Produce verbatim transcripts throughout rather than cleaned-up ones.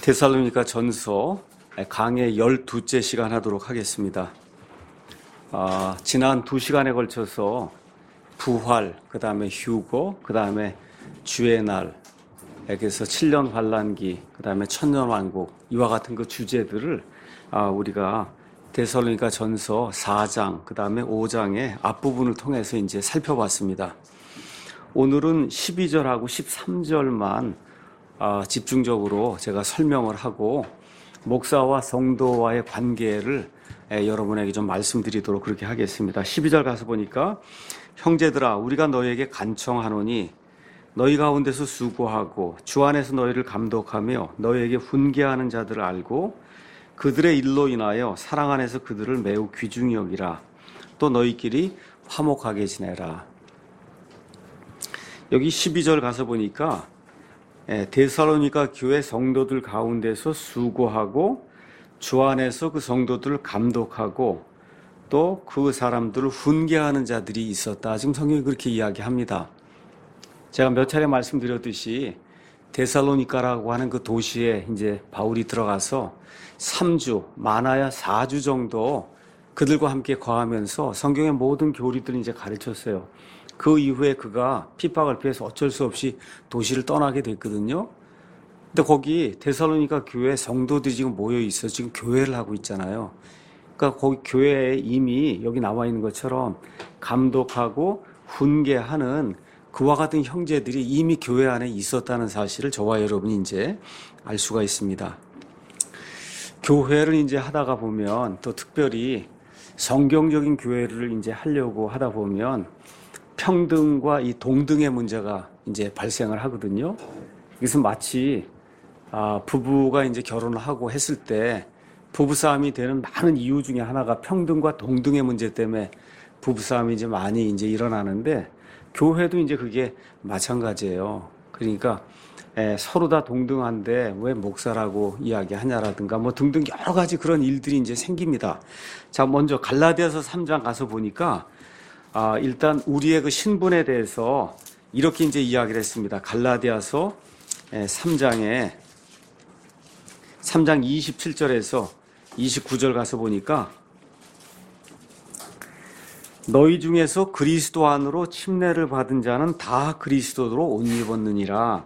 데살로니가 전서 강의 열두째 시간 하도록 하겠습니다. 아, 지난 두 시간에 걸쳐서 부활, 그 다음에 휴거, 그 다음에 주의 날, 에게서 칠 년 환란기, 그 다음에 천년 왕국, 이와 같은 그 주제들을 아, 우리가 데살로니가 전서 사 장, 그 다음에 오 장의 앞부분을 통해서 이제 살펴봤습니다. 오늘은 십이 절하고 십삼 절만 아, 집중적으로 제가 설명을 하고 목사와 성도와의 관계를 에, 여러분에게 좀 말씀드리도록 그렇게 하겠습니다. 십이 절 가서 보니까 형제들아 우리가 너희에게 간청하노니 너희 가운데서 수고하고 주 안에서 너희를 감독하며 너희에게 훈계하는 자들을 알고 그들의 일로 인하여 사랑 안에서 그들을 매우 귀중히 여기라. 또 너희끼리 화목하게 지내라. 여기 십이 절 가서 보니까 데살로니가 교회 성도들 가운데서 수고하고 주 안에서 그 성도들을 감독하고 또 그 사람들을 훈계하는 자들이 있었다. 지금 성경이 그렇게 이야기합니다. 제가 몇 차례 말씀드렸듯이 데살로니가라고 하는 그 도시에 이제 바울이 들어가서 삼 주, 많아야 사 주 정도 그들과 함께 거하면서 성경의 모든 교리들을 이제 가르쳤어요. 그 이후에 그가 핍박을 피해서 어쩔 수 없이 도시를 떠나게 됐거든요. 근데 거기 데살로니가 교회 성도들이 지금 모여 있어 지금 교회를 하고 있잖아요. 그러니까 거기 교회에 이미 여기 나와 있는 것처럼 감독하고 훈계하는 그와 같은 형제들이 이미 교회 안에 있었다는 사실을 저와 여러분이 이제 알 수가 있습니다. 교회를 이제 하다가 보면 또 특별히 성경적인 교회를 이제 하려고 하다 보면 평등과 이 동등의 문제가 이제 발생을 하거든요. 이것은 마치 아, 부부가 이제 결혼을 하고 했을 때 부부싸움이 되는 많은 이유 중에 하나가 평등과 동등의 문제 때문에 부부싸움이 이제 많이 이제 일어나는데 교회도 이제 그게 마찬가지예요. 그러니까 에, 서로 다 동등한데 왜 목사라고 이야기하냐라든가 뭐 등등 여러 가지 그런 일들이 이제 생깁니다. 자, 먼저 갈라디아서 삼 장 가서 보니까 아, 일단 우리의 그 신분에 대해서 이렇게 이제 이야기를 했습니다. 갈라디아서 삼 장에 삼 장 이십칠 절에서 이십구 절 가서 보니까 너희 중에서 그리스도 안으로 침례를 받은 자는 다 그리스도로 옷 입었느니라.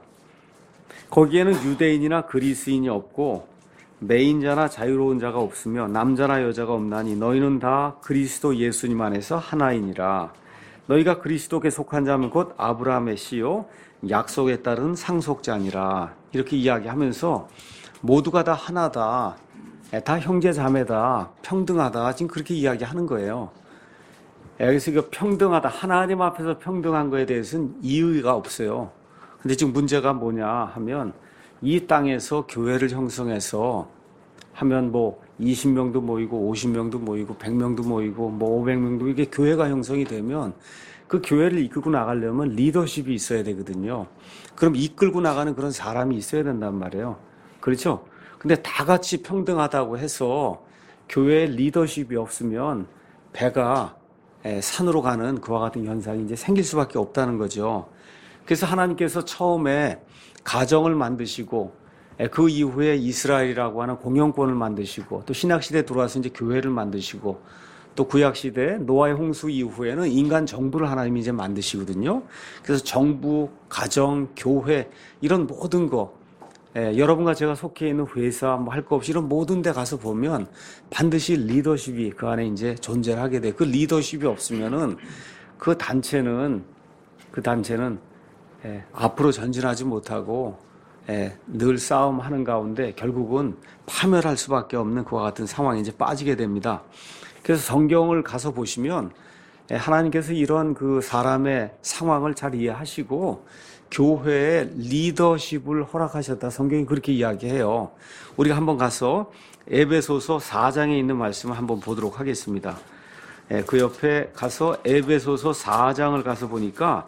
거기에는 유대인이나 그리스인이 없고 매인자나 자유로운 자가 없으며 남자나 여자가 없나니 너희는 다 그리스도 예수님 안에서 하나이니라. 너희가 그리스도께 속한 자면 곧 아브라함의 씨요 약속에 따른 상속자니라. 이렇게 이야기하면서 모두가 다 하나다, 다 형제 자매다, 평등하다, 지금 그렇게 이야기하는 거예요. 여기서 이거 평등하다, 하나님 앞에서 평등한 거에 대해서는 이의가 없어요. 근데 지금 문제가 뭐냐 하면 이 땅에서 교회를 형성해서 하면 뭐 이십 명도 모이고 오십 명도 모이고 백 명도 모이고 뭐 오백 명도 이게 교회가 형성이 되면 그 교회를 이끌고 나가려면 리더십이 있어야 되거든요. 그럼 이끌고 나가는 그런 사람이 있어야 된단 말이에요. 그렇죠? 근데 다 같이 평등하다고 해서 교회에 리더십이 없으면 배가 산으로 가는 그와 같은 현상이 이제 생길 수밖에 없다는 거죠. 그래서 하나님께서 처음에 가정을 만드시고 그 이후에 이스라엘이라고 하는 공영권을 만드시고 또 신약시대에 들어와서 이제 교회를 만드시고 또 구약시대 노아의 홍수 이후에는 인간 정부를 하나님이 이제 만드시거든요. 그래서 정부, 가정, 교회 이런 모든 거 예, 여러분과 제가 속해 있는 회사 뭐 할 거 없이 이런 모든 데 가서 보면 반드시 리더십이 그 안에 이제 존재를 하게 돼. 그 리더십이 없으면은 그 단체는 그 단체는 예, 앞으로 전진하지 못하고 예, 늘 싸움하는 가운데 결국은 파멸할 수밖에 없는 그와 같은 상황에 이제 빠지게 됩니다. 그래서 성경을 가서 보시면 예, 하나님께서 이런 그 사람의 상황을 잘 이해하시고 교회의 리더십을 허락하셨다. 성경이 그렇게 이야기해요. 우리가 한번 가서 에베소서 사 장에 있는 말씀을 한번 보도록 하겠습니다. 예, 그 옆에 가서 에베소서 사 장을 가서 보니까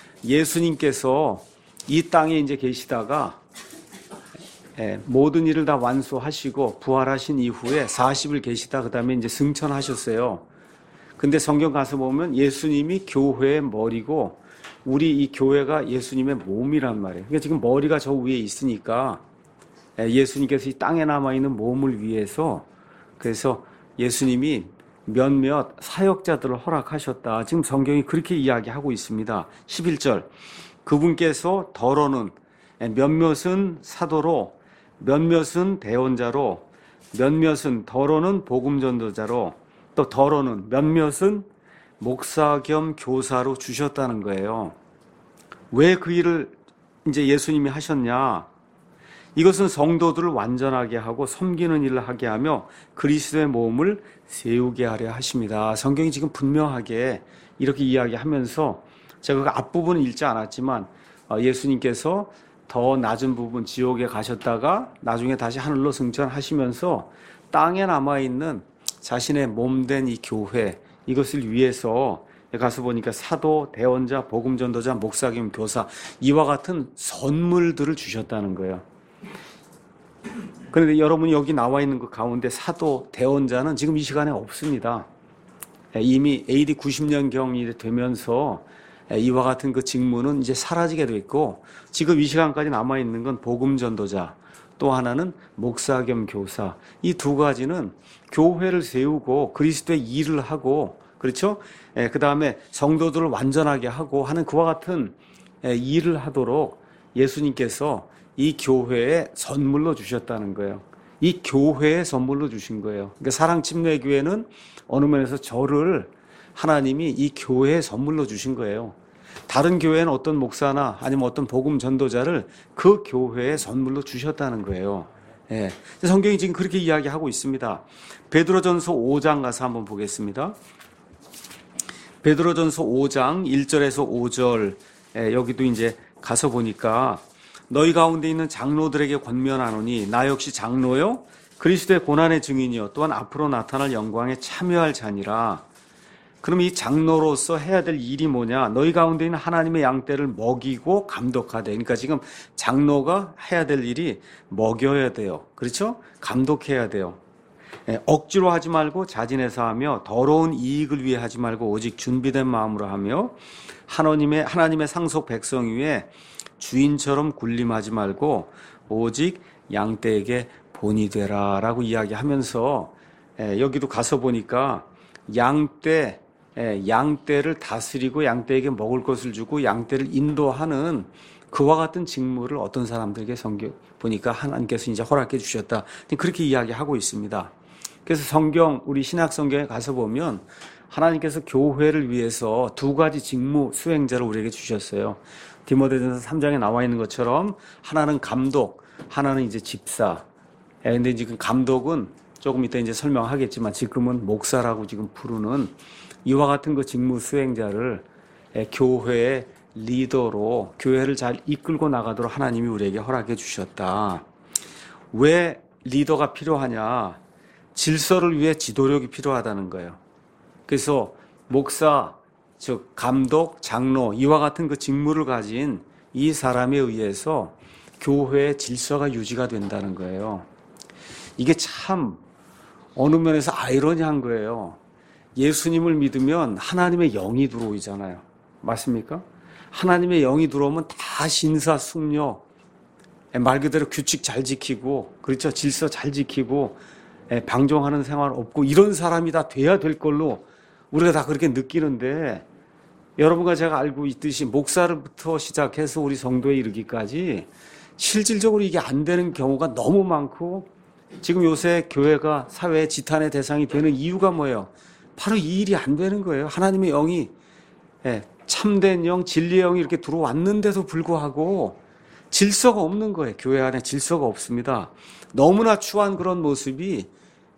예수님께서 이 땅에 이제 계시다가 모든 일을 다 완수하시고 부활하신 이후에 사십 일 계시다 그 다음에 이제 승천하셨어요. 근데 성경 가서 보면 예수님이 교회의 머리고 우리 이 교회가 예수님의 몸이란 말이에요. 그러니까 지금 머리가 저 위에 있으니까 예수님께서 이 땅에 남아있는 몸을 위해서 그래서 예수님이 몇몇 사역자들을 허락하셨다. 지금 성경이 그렇게 이야기하고 있습니다. 십일 절 그분께서 더러는 몇몇은 사도로 몇몇은 대언자로 몇몇은 더러는 복음전도자로 또 더러는 몇몇은 목사 겸 교사로 주셨다는 거예요. 왜 그 일을 이제 예수님이 하셨냐? 이것은 성도들을 완전하게 하고 섬기는 일을 하게 하며 그리스도의 몸을 세우게 하려 하십니다. 성경이 지금 분명하게 이렇게 이야기하면서 제가 그 앞부분은 읽지 않았지만 예수님께서 더 낮은 부분 지옥에 가셨다가 나중에 다시 하늘로 승천하시면서 땅에 남아있는 자신의 몸된 이 교회 이것을 위해서 가서 보니까 사도, 대언자, 복음전도자, 목사 겸 교사 이와 같은 선물들을 주셨다는 거예요. 그런데 여러분이 여기 나와 있는 그 가운데 사도, 대언자는 지금 이 시간에 없습니다. 이미 에이디 구십 년경이 되면서 이와 같은 그 직무는 이제 사라지게 됐고 지금 이 시간까지 남아 있는 건 복음전도자 또 하나는 목사 겸 교사 이 두 가지는 교회를 세우고 그리스도의 일을 하고 그렇죠? 그 다음에 성도들을 완전하게 하고 하는 그와 같은 일을 하도록 예수님께서 이 교회에 선물로 주셨다는 거예요. 이 교회에 선물로 주신 거예요. 그러니까 사랑침례교회는 어느 면에서 저를 하나님이 이 교회에 선물로 주신 거예요. 다른 교회는 어떤 목사나 아니면 어떤 복음 전도자를 그 교회에 선물로 주셨다는 거예요. 예. 성경이 지금 그렇게 이야기하고 있습니다. 베드로전서 오 장 가서 한번 보겠습니다. 베드로전서 오 장 일 절에서 오 절 예, 여기도 이제 가서 보니까 너희 가운데 있는 장로들에게 권면하노니 나 역시 장로요 그리스도의 고난의 증인이요 또한 앞으로 나타날 영광에 참여할 자니라. 그럼 이 장로로서 해야 될 일이 뭐냐? 너희 가운데 있는 하나님의 양떼를 먹이고 감독하되. 그러니까 지금 장로가 해야 될 일이 먹여야 돼요. 그렇죠? 감독해야 돼요. 예, 억지로 하지 말고 자진해서 하며 더러운 이익을 위해 하지 말고 오직 준비된 마음으로 하며 하나님의 하나님의 상속 백성 위에 주인처럼 군림하지 말고 오직 양떼에게 본이 되라라고 이야기하면서 예, 여기도 가서 보니까 양떼 예, 양떼를 다스리고 양떼에게 먹을 것을 주고 양떼를 인도하는 그와 같은 직무를 어떤 사람들에게 성경 보니까 하나님께서 이제 허락해 주셨다. 그렇게 이야기하고 있습니다. 그래서 성경 우리 신약 성경에 가서 보면 하나님께서 교회를 위해서 두 가지 직무 수행자를 우리에게 주셨어요. 디모데전서 삼 장에 나와 있는 것처럼 하나는 감독, 하나는 이제 집사. 그런데 지금 감독은 조금 이따 이제 설명하겠지만 지금은 목사라고 지금 부르는 이와 같은 그 직무 수행자를 교회의 리더로 교회를 잘 이끌고 나가도록 하나님이 우리에게 허락해 주셨다. 왜 리더가 필요하냐? 질서를 위해 지도력이 필요하다는 거예요. 그래서 목사, 즉 감독, 장로 이와 같은 그 직무를 가진 이 사람에 의해서 교회의 질서가 유지가 된다는 거예요. 이게 참 어느 면에서 아이러니한 거예요. 예수님을 믿으면 하나님의 영이 들어오잖아요. 맞습니까? 하나님의 영이 들어오면 다 신사숙녀, 말 그대로 규칙 잘 지키고, 그렇죠? 질서 잘 지키고, 방종하는 생활 없고, 이런 사람이 다 돼야 될 걸로 우리가 다 그렇게 느끼는데, 여러분과 제가 알고 있듯이 목사를부터 시작해서 우리 성도에 이르기까지 실질적으로 이게 안 되는 경우가 너무 많고, 지금 요새 교회가 사회의 지탄의 대상이 되는 이유가 뭐예요? 바로 이 일이 안 되는 거예요. 하나님의 영이 참된 영, 진리의 영이 이렇게 들어왔는데도 불구하고 질서가 없는 거예요. 교회 안에 질서가 없습니다. 너무나 추한 그런 모습이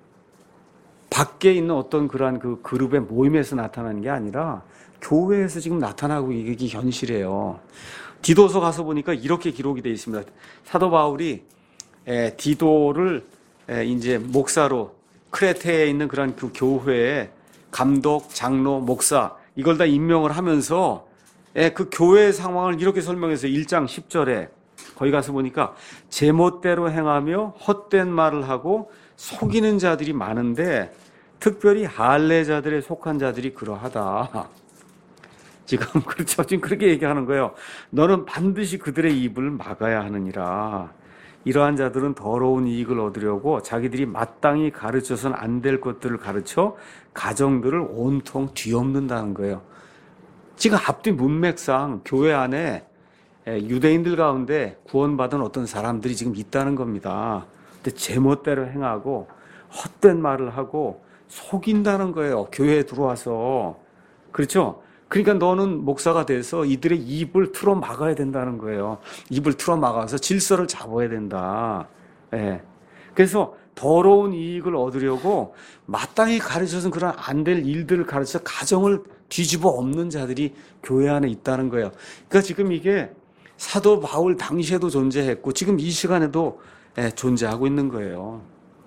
밖에 있는 어떤 그러한 그 그룹의 모임에서 나타나는 게 아니라 교회에서 지금 나타나고 이게 현실이에요. 디도서 가서 보니까 이렇게 기록이 되어 있습니다. 사도 바울이 디도를 이제 목사로 크레테에 있는 그런 그 교회에 감독, 장로, 목사 이걸 다 임명을 하면서 그 교회의 상황을 이렇게 설명해서 일 장 십 절에 거기 가서 보니까 제멋대로 행하며 헛된 말을 하고 속이는 자들이 많은데 특별히 할례자들에 속한 자들이 그러하다. 지금 그렇죠. 지금 그렇게 얘기하는 거예요. 너는 반드시 그들의 입을 막아야 하느니라. 이러한 자들은 더러운 이익을 얻으려고 자기들이 마땅히 가르쳐서는 안 될 것들을 가르쳐 가정들을 온통 뒤엎는다는 거예요. 지금 앞뒤 문맥상 교회 안에 유대인들 가운데 구원받은 어떤 사람들이 지금 있다는 겁니다. 근데 제멋대로 행하고 헛된 말을 하고 속인다는 거예요. 교회에 들어와서. 그렇죠? 그러니까 너는 목사가 돼서 이들의 입을 틀어 막아야 된다는 거예요. 입을 틀어 막아서 질서를 잡아야 된다. 예. 그래서 더러운 이익을 얻으려고 마땅히 가르쳐서는 그런 안 될 일들을 가르쳐 가정을 뒤집어 엎는 자들이 교회 안에 있다는 거예요. 그러니까 지금 이게 사도 바울 당시에도 존재했고 지금 이 시간에도 예, 존재하고 있는 거예요.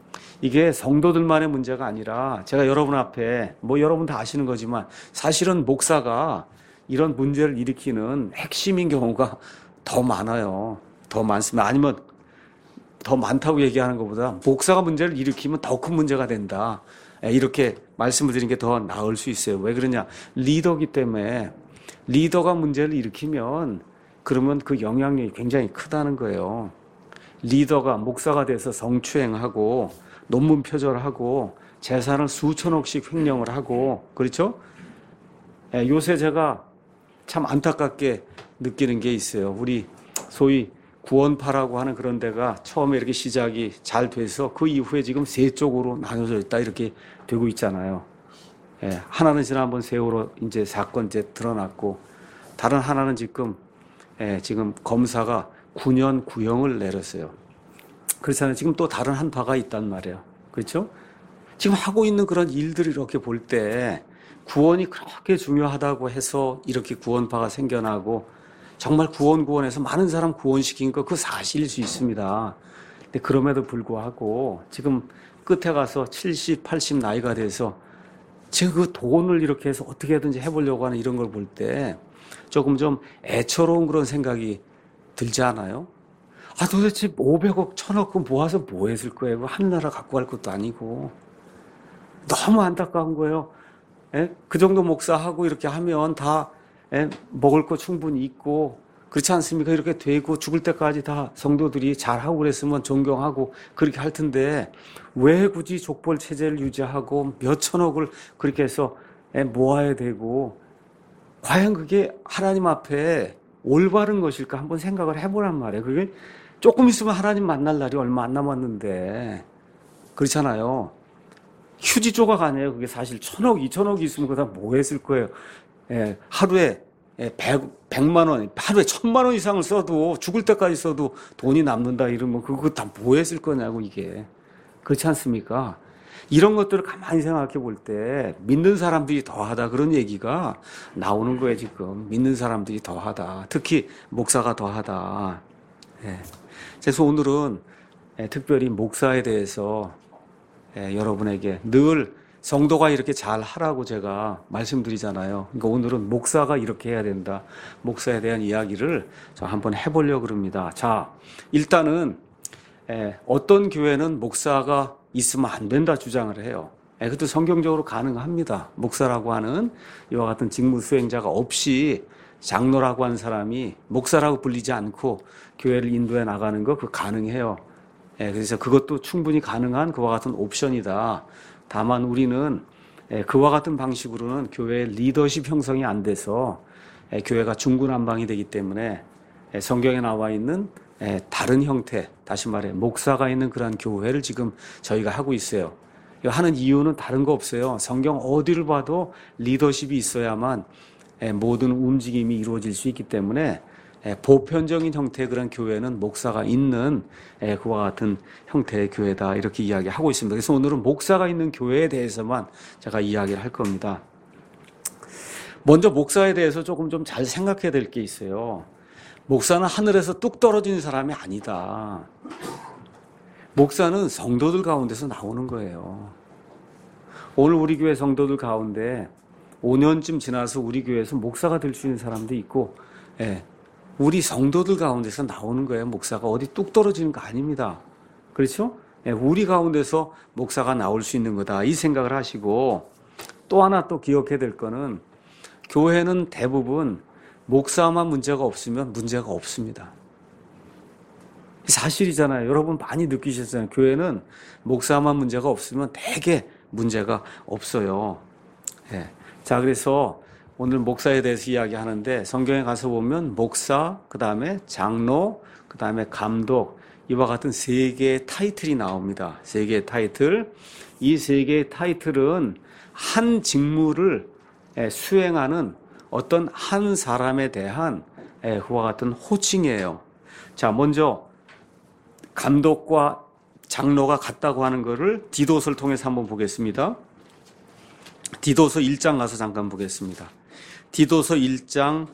이게 성도들만의 문제가 아니라 제가 여러분 앞에 뭐 여러분 다 아시는 거지만 사실은 목사가 이런 문제를 일으키는 핵심인 경우가 더 많아요. 더 많습니다. 아니면 더 많다고 얘기하는 것보다 목사가 문제를 일으키면 더 큰 문제가 된다. 이렇게 말씀을 드리는 게 더 나을 수 있어요. 왜 그러냐? 리더기 때문에 리더가 문제를 일으키면 그러면 그 영향력이 굉장히 크다는 거예요. 리더가 목사가 돼서 성추행하고 논문 표절하고 재산을 수천억씩 횡령을 하고 그렇죠? 예, 요새 제가 참 안타깝게 느끼는 게 있어요. 우리 소위 구원파라고 하는 그런 데가 처음에 이렇게 시작이 잘 돼서 그 이후에 지금 세 쪽으로 나눠져 있다 이렇게 되고 있잖아요. 예, 하나는 지난번 세월호 이제 사건 이제 드러났고 다른 하나는 지금 예, 지금 검사가 구 년 구형을 내렸어요. 그렇잖아요. 지금 또 다른 한 파가 있단 말이에요. 그렇죠? 지금 하고 있는 그런 일들을 이렇게 볼 때 구원이 그렇게 중요하다고 해서 이렇게 구원파가 생겨나고 정말 구원 구원해서 많은 사람 구원시킨 거 그 사실일 수 있습니다. 근데 그럼에도 불구하고 지금 끝에 가서 칠십, 팔십 나이가 돼서 지금 그 돈을 이렇게 해서 어떻게든지 해보려고 하는 이런 걸 볼 때 조금 좀 애처로운 그런 생각이 들지 않아요? 아, 도대체 오백억, 천억 모아서 뭐 했을 거예요? 하늘나라 갖고 갈 것도 아니고. 너무 안타까운 거예요. 예? 그 정도 목사하고 이렇게 하면 다 예? 먹을 거 충분히 있고, 그렇지 않습니까? 이렇게 되고 죽을 때까지 다 성도들이 잘하고 그랬으면 존경하고 그렇게 할 텐데, 왜 굳이 족벌 체제를 유지하고 몇 천억을 그렇게 해서 예? 모아야 되고, 과연 그게 하나님 앞에 올바른 것일까 한번 생각을 해보란 말이에요. 그게 조금 있으면 하나님 만날 날이 얼마 안 남았는데 그렇잖아요. 휴지 조각 아니에요. 그게 사실 천억, 이천억이 있으면 그거 다 뭐 했을 거예요. 예, 하루에 백, 백만 원, 하루에 천만 원 이상을 써도 죽을 때까지 써도 돈이 남는다 이러면 그거 다 뭐 했을 거냐고 이게. 그렇지 않습니까? 이런 것들을 가만히 생각해 볼 때 믿는 사람들이 더하다 그런 얘기가 나오는 거예요 지금. 믿는 사람들이 더하다. 특히 목사가 더하다. 예. 그래서 오늘은 예, 특별히 목사에 대해서 예, 여러분에게 늘 성도가 이렇게 잘 하라고 제가 말씀드리잖아요. 그러니까 오늘은 목사가 이렇게 해야 된다. 목사에 대한 이야기를 저 한번 해보려고 합니다. 자, 일단은 예, 어떤 교회는 목사가 있으면 안 된다 주장을 해요. 예, 그것도 성경적으로 가능합니다. 목사라고 하는 이와 같은 직무 수행자가 없이 장로라고 하는 사람이 목사라고 불리지 않고 교회를 인도해 나가는 거 그거 가능해요. 예, 그래서 그것도 충분히 가능한 그와 같은 옵션이다. 다만 우리는 예, 그와 같은 방식으로는 교회의 리더십 형성이 안 돼서 예, 교회가 중구난방이 되기 때문에 예, 성경에 나와 있는 예, 다른 형태, 다시 말해 목사가 있는 그런 교회를 지금 저희가 하고 있어요. 하는 이유는 다른 거 없어요. 성경 어디를 봐도 리더십이 있어야만 예, 모든 움직임이 이루어질 수 있기 때문에 예, 보편적인 형태의 그런 교회는 목사가 있는 예, 그와 같은 형태의 교회다 이렇게 이야기하고 있습니다. 그래서 오늘은 목사가 있는 교회에 대해서만 제가 이야기를 할 겁니다. 먼저 목사에 대해서 조금 좀 잘 생각해야 될 게 있어요. 목사는 하늘에서 뚝 떨어진 사람이 아니다. 목사는 성도들 가운데서 나오는 거예요. 오늘 우리 교회 성도들 가운데 오 년쯤 지나서 우리 교회에서 목사가 될 수 있는 사람도 있고 예, 우리 성도들 가운데서 나오는 거예요. 목사가 어디 뚝 떨어지는 거 아닙니다. 그렇죠? 예, 우리 가운데서 목사가 나올 수 있는 거다. 이 생각을 하시고 또 하나 또 기억해야 될 거는 교회는 대부분 목사만 문제가 없으면 문제가 없습니다. 사실이잖아요. 여러분 많이 느끼셨잖아요. 교회는 목사만 문제가 없으면 대개 문제가 없어요. 예. 자, 그래서 오늘 목사에 대해서 이야기하는데 성경에 가서 보면 목사, 그 다음에 장로, 그 다음에 감독, 이와 같은 세 개의 타이틀이 나옵니다. 세 개의 타이틀. 이 세 개의 타이틀은 한 직무를 수행하는 어떤 한 사람에 대한 그와 같은 호칭이에요. 자, 먼저 감독과 장로가 같다고 하는 것을 디도서를 통해서 한번 보겠습니다. 디도서 일 장 가서 잠깐 보겠습니다. 디도서 일 장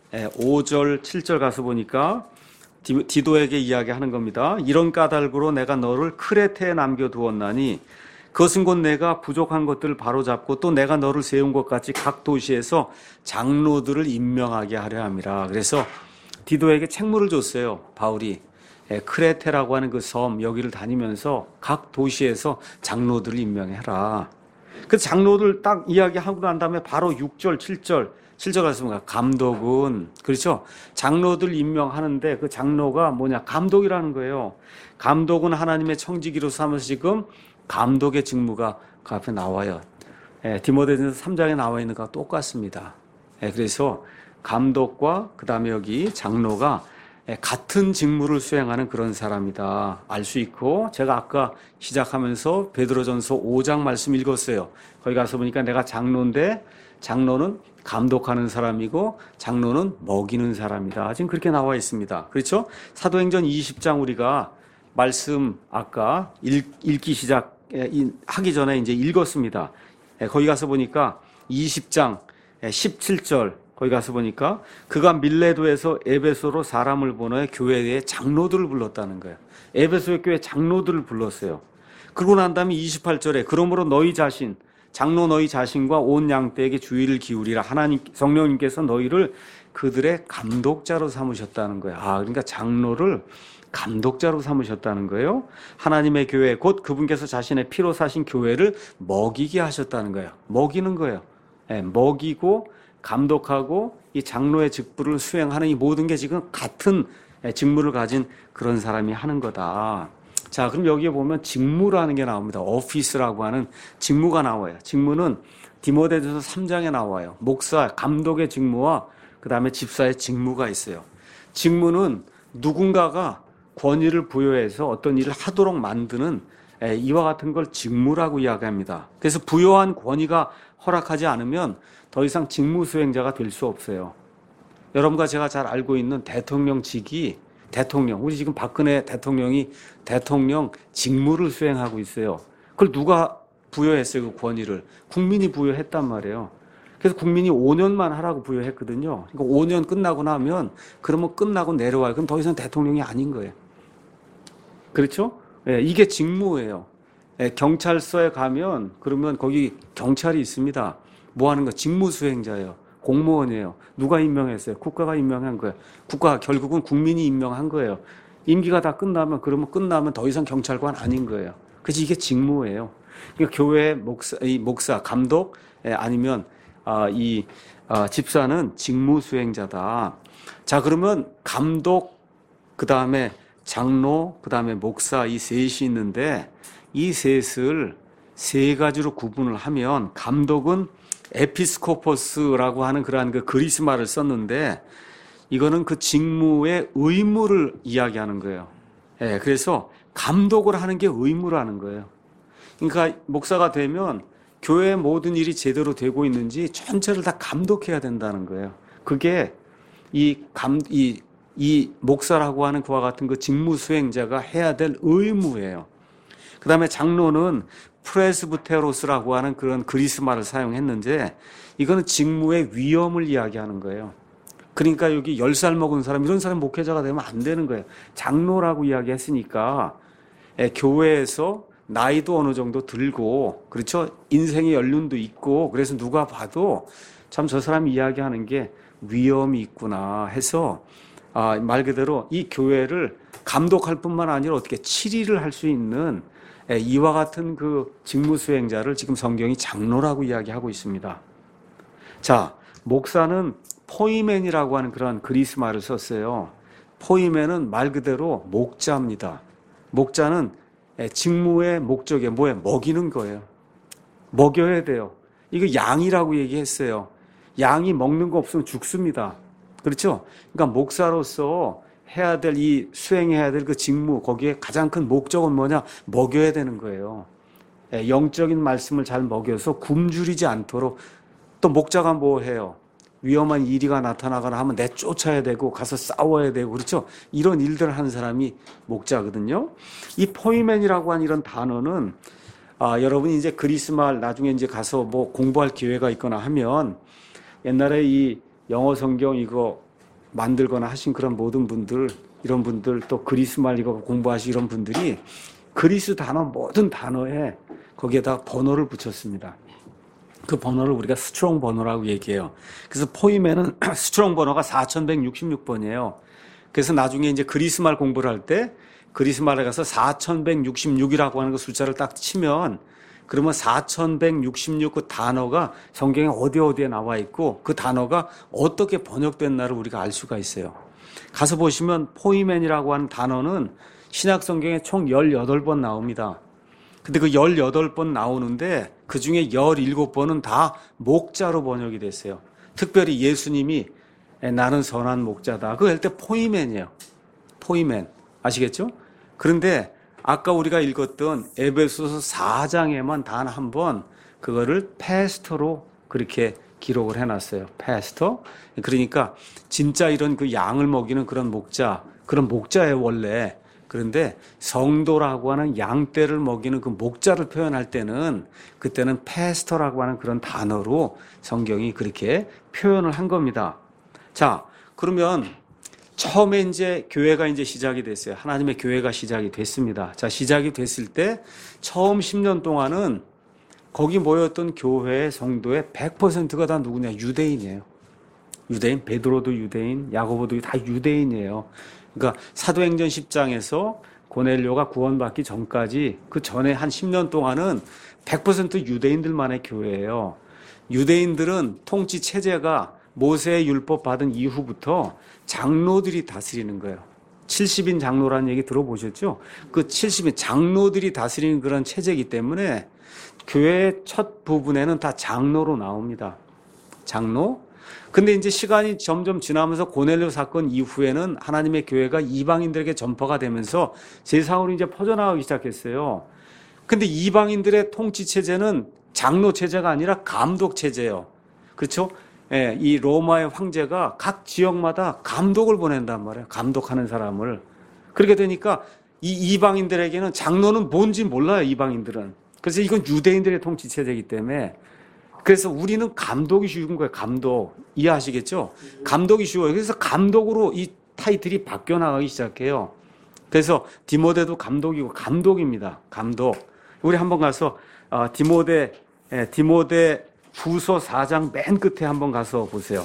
오 절, 칠 절 가서 보니까 디도에게 이야기하는 겁니다. 이런 까닭으로 내가 너를 크레테에 남겨두었나니 그것은 곧 내가 부족한 것들을 바로잡고 또 내가 너를 세운 것 같이 각 도시에서 장로들을 임명하게 하려 함이라. 그래서 디도에게 책무를 줬어요. 바울이. 크레테라고 하는 그 섬 여기를 다니면서 각 도시에서 장로들을 임명해라. 그 장로들 딱 이야기하고 난 다음에 바로 육 절, 칠 절, 칠 절 가서 감독은, 그렇죠? 장로들 임명하는데 그 장로가 뭐냐? 감독이라는 거예요. 감독은 하나님의 청지기로 삼아서 지금 감독의 직무가 그 앞에 나와요. 예, 디모데전서 삼 장에 나와 있는 것과 똑같습니다. 예, 그래서 감독과 그 다음에 여기 장로가 같은 직무를 수행하는 그런 사람이다 알 수 있고, 제가 아까 시작하면서 베드로전서 오 장 말씀 읽었어요. 거기 가서 보니까 내가 장로인데 장로는 감독하는 사람이고 장로는 먹이는 사람이다. 지금 그렇게 나와 있습니다. 그렇죠? 사도행전 이십 장 우리가 말씀 아까 읽, 읽기 시작하기 전에 이제 읽었습니다. 거기 가서 보니까 이십 장 십칠 절 거기 가서 보니까 그가 밀레도에서 에베소로 사람을 보내 교회의 장로들을 불렀다는 거예요. 에베소의 교회 장로들을 불렀어요. 그러고 난 다음에 이십팔 절에 그러므로 너희 자신, 장로 너희 자신과 온 양떼에게 주의를 기울이라. 하나님 성령님께서 너희를 그들의 감독자로 삼으셨다는 거예요. 아, 그러니까 장로를 감독자로 삼으셨다는 거예요. 하나님의 교회, 곧 그분께서 자신의 피로 사신 교회를 먹이게 하셨다는 거예요. 먹이는 거예요. 네, 먹이고 감독하고 이 장로의 직분을 수행하는 이 모든 게 지금 같은 직무를 가진 그런 사람이 하는 거다. 자, 그럼 여기에 보면 직무라는 게 나옵니다. 오피스라고 하는 직무가 나와요. 직무는 디모데전서 삼 장에 나와요. 목사, 감독의 직무와 그 다음에 집사의 직무가 있어요. 직무는 누군가가 권위를 부여해서 어떤 일을 하도록 만드는 이와 같은 걸 직무라고 이야기합니다. 그래서 부여한 권위가 허락하지 않으면 더 이상 직무 수행자가 될 수 없어요. 여러분과 제가 잘 알고 있는 대통령직이 대통령, 우리 지금 박근혜 대통령이 대통령 직무를 수행하고 있어요. 그걸 누가 부여했어요? 그 권위를. 국민이 부여했단 말이에요. 그래서 국민이 오 년만 하라고 부여했거든요. 그러니까 오 년 끝나고 나면 그러면 끝나고 내려와요. 그럼 더 이상 대통령이 아닌 거예요. 그렇죠? 예, 이게 직무예요. 예, 경찰서에 가면 그러면 거기 경찰이 있습니다. 뭐 하는 거? 직무 수행자예요. 공무원이에요. 누가 임명했어요? 국가가 임명한 거예요. 국가, 결국은 국민이 임명한 거예요. 임기가 다 끝나면, 그러면 끝나면 더 이상 경찰관 아닌 거예요. 그래서 이게 직무예요. 그러니까 교회 목사, 이 목사, 감독, 예, 아니면, 아, 이, 아, 집사는 직무 수행자다. 자, 그러면 감독, 그 다음에 장로, 그 다음에 목사, 이 셋이 있는데, 이 셋을 세 가지로 구분을 하면, 감독은 에피스코포스라고 하는 그러한 그 그리스 말을 썼는데, 이거는 그 직무의 의무를 이야기하는 거예요. 예, 그래서 감독을 하는 게 의무라는 거예요. 그러니까 목사가 되면 교회의 모든 일이 제대로 되고 있는지 전체를 다 감독해야 된다는 거예요. 그게 이 감, 이, 이 목사라고 하는 그와 같은 그 직무 수행자가 해야 될 의무예요. 그 다음에 장로는 프레스부테로스라고 하는 그런 그리스 말을 사용했는데, 이거는 직무의 위엄을 이야기하는 거예요. 그러니까 여기 열 살 먹은 사람, 이런 사람 목회자가 되면 안 되는 거예요. 장로라고 이야기했으니까 교회에서 나이도 어느 정도 들고, 그렇죠? 인생의 연륜도 있고, 그래서 누가 봐도 참 저 사람이 이야기하는 게 위엄이 있구나 해서, 아, 말 그대로 이 교회를 감독할 뿐만 아니라 어떻게 치리를 할 수 있는 이와 같은 그 직무 수행자를 지금 성경이 장로라고 이야기하고 있습니다. 자, 목사는 포이맨이라고 하는 그런 그리스 말을 썼어요. 포이멘은 말 그대로 목자입니다. 목자는 직무의 목적에 뭐에 먹이는 거예요. 먹여야 돼요. 이거 양이라고 얘기했어요. 양이 먹는 거 없으면 죽습니다. 그렇죠? 그러니까 목사로서 해야 될 이 수행해야 될 그 직무, 거기에 가장 큰 목적은 뭐냐? 먹여야 되는 거예요. 영적인 말씀을 잘 먹여서 굶주리지 않도록. 또 목자가 뭐 해요? 위험한 이리가 나타나거나 하면 내쫓아야 되고 가서 싸워야 되고, 그렇죠? 이런 일들을 하는 사람이 목자거든요. 이 포이맨이라고 하는 이런 단어는 아, 여러분이 이제 그리스말 나중에 이제 가서 뭐 공부할 기회가 있거나 하면 옛날에 이 영어 성경 이거 만들거나 하신 그런 모든 분들, 이런 분들 또 그리스말 이거 공부하신 이런 분들이 그리스 단어 모든 단어에 거기에다 번호를 붙였습니다. 그 번호를 우리가 스트롱 번호라고 얘기해요. 그래서 포이멘은 스트롱 번호가 사천백육십육 번이에요. 그래서 나중에 이제 그리스말 공부를 할 때 그리스말에 가서 사천백육십육이라고 하는 그 숫자를 딱 치면 그러면 사천백육십육 그 단어가 성경에 어디 어디에 나와 있고 그 단어가 어떻게 번역됐나를 우리가 알 수가 있어요. 가서 보시면 포이멘이라고 하는 단어는 신약 성경에 총 열여덟 번 나옵니다. 근데 그 열여덟 번 나오는데 그 중에 열일곱 번은 다 목자로 번역이 됐어요. 특별히 예수님이 나는 선한 목자다. 그거 할 때 포이멘이에요. 포이멘. 아시겠죠? 그런데 아까 우리가 읽었던 에베소서 사 장에만 단 한 번 그거를 패스터로 그렇게 기록을 해놨어요. 패스터. 그러니까 진짜 이런 그 양을 먹이는 그런 목자, 그런 목자예요 원래. 그런데 성도라고 하는 양떼를 먹이는 그 목자를 표현할 때는 그때는 패스터라고 하는 그런 단어로 성경이 그렇게 표현을 한 겁니다. 자, 그러면 처음에 이제 교회가 이제 시작이 됐어요. 하나님의 교회가 시작이 됐습니다. 자, 시작이 됐을 때 처음 십 년 동안은 거기 모였던 교회의 성도의 백 퍼센트가 다 누구냐? 유대인이에요. 유대인, 베드로도 유대인, 야고보도 다 유대인이에요. 그러니까 사도행전 십 장에서 고넬료가 구원받기 전까지 그 전에 한 십 년 동안은 백 퍼센트 유대인들만의 교회예요. 유대인들은 통치 체제가 모세의 율법 받은 이후부터 장로들이 다스리는 거예요. 칠십 인 장로라는 얘기 들어보셨죠? 그 칠십 인 장로들이 다스리는 그런 체제이기 때문에 교회의 첫 부분에는 다 장로로 나옵니다. 장로. 근데 이제 시간이 점점 지나면서 고넬료 사건 이후에는 하나님의 교회가 이방인들에게 전파가 되면서 세상으로 이제 퍼져나가기 시작했어요. 근데 이방인들의 통치 체제는 장로 체제가 아니라 감독 체제예요. 그렇죠? 예, 이 로마의 황제가 각 지역마다 감독을 보낸단 말이에요. 감독하는 사람을. 그렇게 되니까 이 이방인들에게는 장로는 뭔지 몰라요, 이방인들은. 그래서 이건 유대인들의 통치 체제이기 때문에. 그래서 우리는 감독이 쉬운 거예요, 감독. 이해하시겠죠? 감독이 쉬워요. 그래서 감독으로 이 타이틀이 바뀌어 나가기 시작해요. 그래서 디모데도 감독이고 감독입니다. 감독. 우리 한번 가서 어, 디모데, 예, 디모데 후서 사 장 맨 끝에 한번 가서 보세요.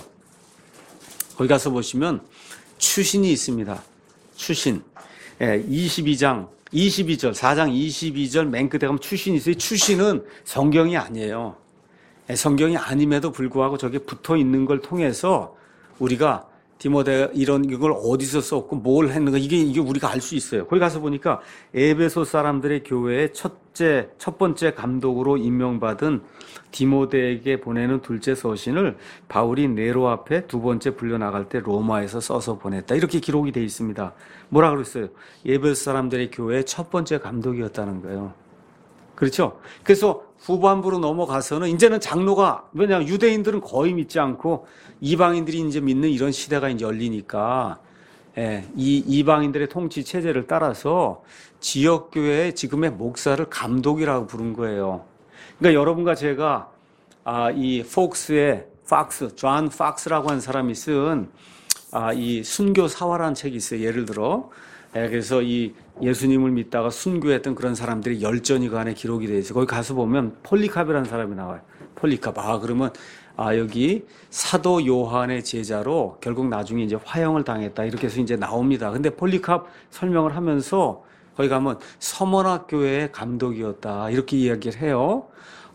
거기 가서 보시면 추신이 있습니다. 추신. 예, 이십이 장, 이십이 절, 사 장 이십이 절 맨 끝에 가면 추신이 있어요. 추신은 성경이 아니에요. 예, 성경이 아님에도 불구하고 저게 붙어 있는 걸 통해서 우리가 디모데 이런 이걸 어디서 썼고 뭘 했는가 이게 이게 우리가 알 수 있어요. 거기 가서 보니까 에베소 사람들의 교회의 첫째 첫 번째 감독으로 임명받은 디모데에게 보내는 둘째 서신을 바울이 네로 앞에 두 번째 불려 나갈 때 로마에서 써서 보냈다. 이렇게 기록이 돼 있습니다. 뭐라 그랬어요? 에베소 사람들의 교회의 첫 번째 감독이었다는 거예요. 그렇죠? 그래서 후반부로 넘어가서는 이제는 장로가, 왜냐하면 유대인들은 거의 믿지 않고 이방인들이 이제 믿는 이런 시대가 이제 열리니까, 예, 이 이방인들의 통치 체제를 따라서 지역교회의 지금의 목사를 감독이라고 부른 거예요. 그러니까 여러분과 제가, 아, 이 폭스의, 팍스, 존 팍스라고 하는 사람이 쓴, 아, 이 순교 사화라는 책이 있어요. 예를 들어. 예, 그래서 이 예수님을 믿다가 순교했던 그런 사람들이 열전이 그 안에 기록이 되어 있어요. 거기 가서 보면 폴리캅이라는 사람이 나와요. 폴리캅. 아, 그러면, 아, 여기 사도 요한의 제자로 결국 나중에 이제 화형을 당했다. 이렇게 해서 이제 나옵니다. 근데 폴리캅 설명을 하면서 거기 가면 서머나 교회의 감독이었다. 이렇게 이야기를 해요.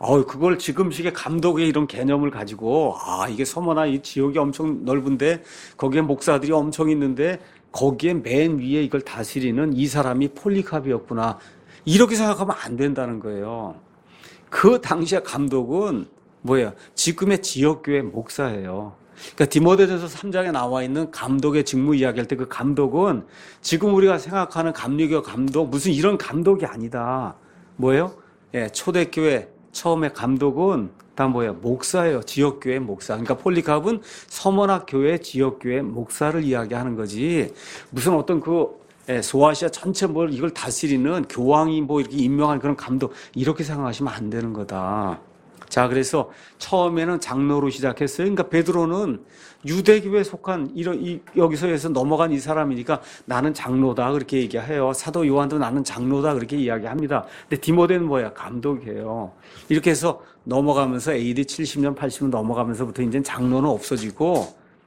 어, 그걸 지금식의 감독의 이런 개념을 가지고, 아, 이게 서머나 이 지역이 엄청 넓은데, 거기에 목사들이 엄청 있는데, 거기에 맨 위에 이걸 다스리는 이 사람이 폴리카비였구나. 이렇게 생각하면 안 된다는 거예요. 그 당시에 감독은 뭐예요? 지금의 지역교회 목사예요. 그러니까 디모데전서 삼 장에 나와 있는 감독의 직무 이야기할 때 그 감독은 지금 우리가 생각하는 감리교 감독, 무슨 이런 감독이 아니다. 뭐예요? 예, 초대교회 처음에 감독은 다 뭐예요? 목사예요. 지역교회 목사. 그러니까 폴리캅은 서머나 교회 지역교회 목사를 이야기하는 거지. 무슨 어떤 그 예, 소아시아 전체 뭘 이걸 다스리는 교황이 뭐 이렇게 임명한 그런 감독 이렇게 생각하시면 안 되는 거다. 자, 그래서 처음에는 장로로 시작했어요. 그러니까 베드로는 유대교회에 속한 이런 이 여기서 해서 넘어간 이 사람이니까 나는 장로다 그렇게 얘기해요. 사도 요한도 나는 장로다 그렇게 이야기합니다. 근데 디모데는 뭐야? 감독이에요. 이렇게 해서 넘어가면서 에이디 칠십 년, 팔십 년 넘어가면서부터 이제 장로는 없어지고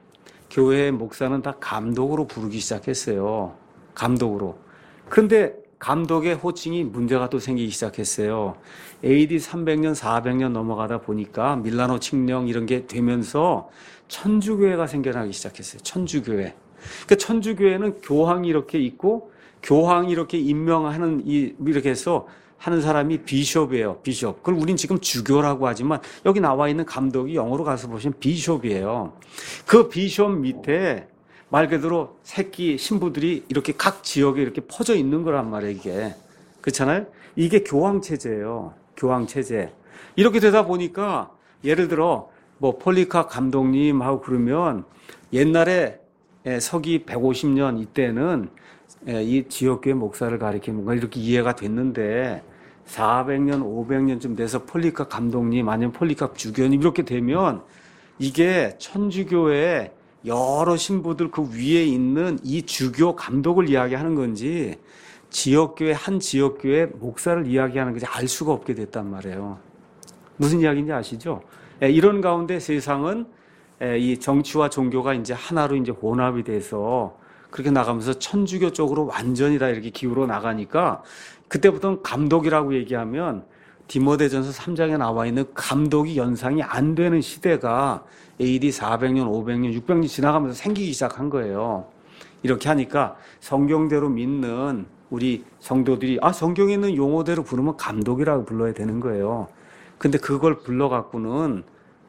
교회의 목사는 다 감독으로 부르기 시작했어요. 감독으로. 그런데 감독의 호칭이 문제가 또 생기기 시작했어요. 에이디 삼백 년, 사백 년 넘어가다 보니까 밀라노 칙령 이런 게 되면서 천주교회가 생겨나기 시작했어요. 천주교회. 그러니까 천주교회는 교황이 이렇게 있고 교황이 이렇게 임명하는 이 이렇게 해서 하는 사람이 비숍이에요. 비숍. 그걸 우린 지금 주교라고 하지만 여기 나와 있는 감독이 영어로 가서 보시면 비숍이에요. 그 비숍 밑에 말 그대로 새끼 신부들이 이렇게 각 지역에 이렇게 퍼져 있는 거란 말이에요, 이게. 그렇잖아요? 이게 교황체제예요. 교황체제. 이렇게 되다 보니까 예를 들어 뭐 폴리캅 감독님하고 그러면 옛날에 서기 백오십 년 이때는 이 지역교회 목사를 가리키는 뭔가 이렇게 이해가 됐는데 사백 년, 오백 년쯤 돼서 폴리캅 감독님 아니면 폴리캅 주교님 이렇게 되면 이게 천주교회 여러 신부들 그 위에 있는 이 주교 감독을 이야기하는 건지 지역교회 한 지역교회 목사를 이야기하는 건지 알 수가 없게 됐단 말이에요. 무슨 이야기인지 아시죠? 이런 가운데 세상은 이 정치와 종교가 이제 하나로 이제 혼합이 돼서 그렇게 나가면서 천주교 쪽으로 완전히 다 이렇게 기울어 나가니까 그때부터는 감독이라고 얘기하면 디모데전서 삼 장에 나와 있는 감독이 연상이 안 되는 시대가 에이디 사백 년, 오백 년, 육백 년 지나가면서 생기기 시작한 거예요. 이렇게 하니까 성경대로 믿는 우리 성도들이 아 성경에 있는 용어대로 부르면 감독이라고 불러야 되는 거예요. 근데 그걸 불러갖고는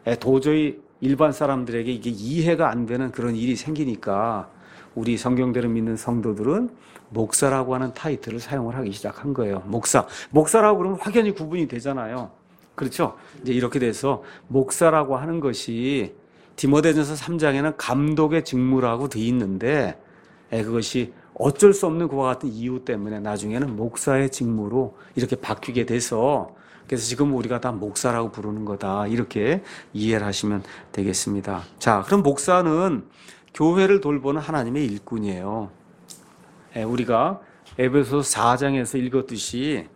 도저히 일반 사람들에게 이게 이해가 안 되는 그런 일이 생기니까 우리 성경대로 믿는 성도들은 목사라고 하는 타이틀을 사용을 하기 시작한 거예요. 목사. 목사라고 그러면 확연히 구분이 되잖아요. 그렇죠? 이제 이렇게 돼서 목사라고 하는 것이 디모데전서 삼 장에는 감독의 직무라고 돼 있는데 그것이 어쩔 수 없는 그와 같은 이유 때문에 나중에는 목사의 직무로 이렇게 바뀌게 돼서 그래서 지금 우리가 다 목사라고 부르는 거다. 이렇게 이해를 하시면 되겠습니다. 자, 그럼 목사는 교회를 돌보는 하나님의 일꾼이에요. 우리가 에베소서 사 장에서 읽었듯이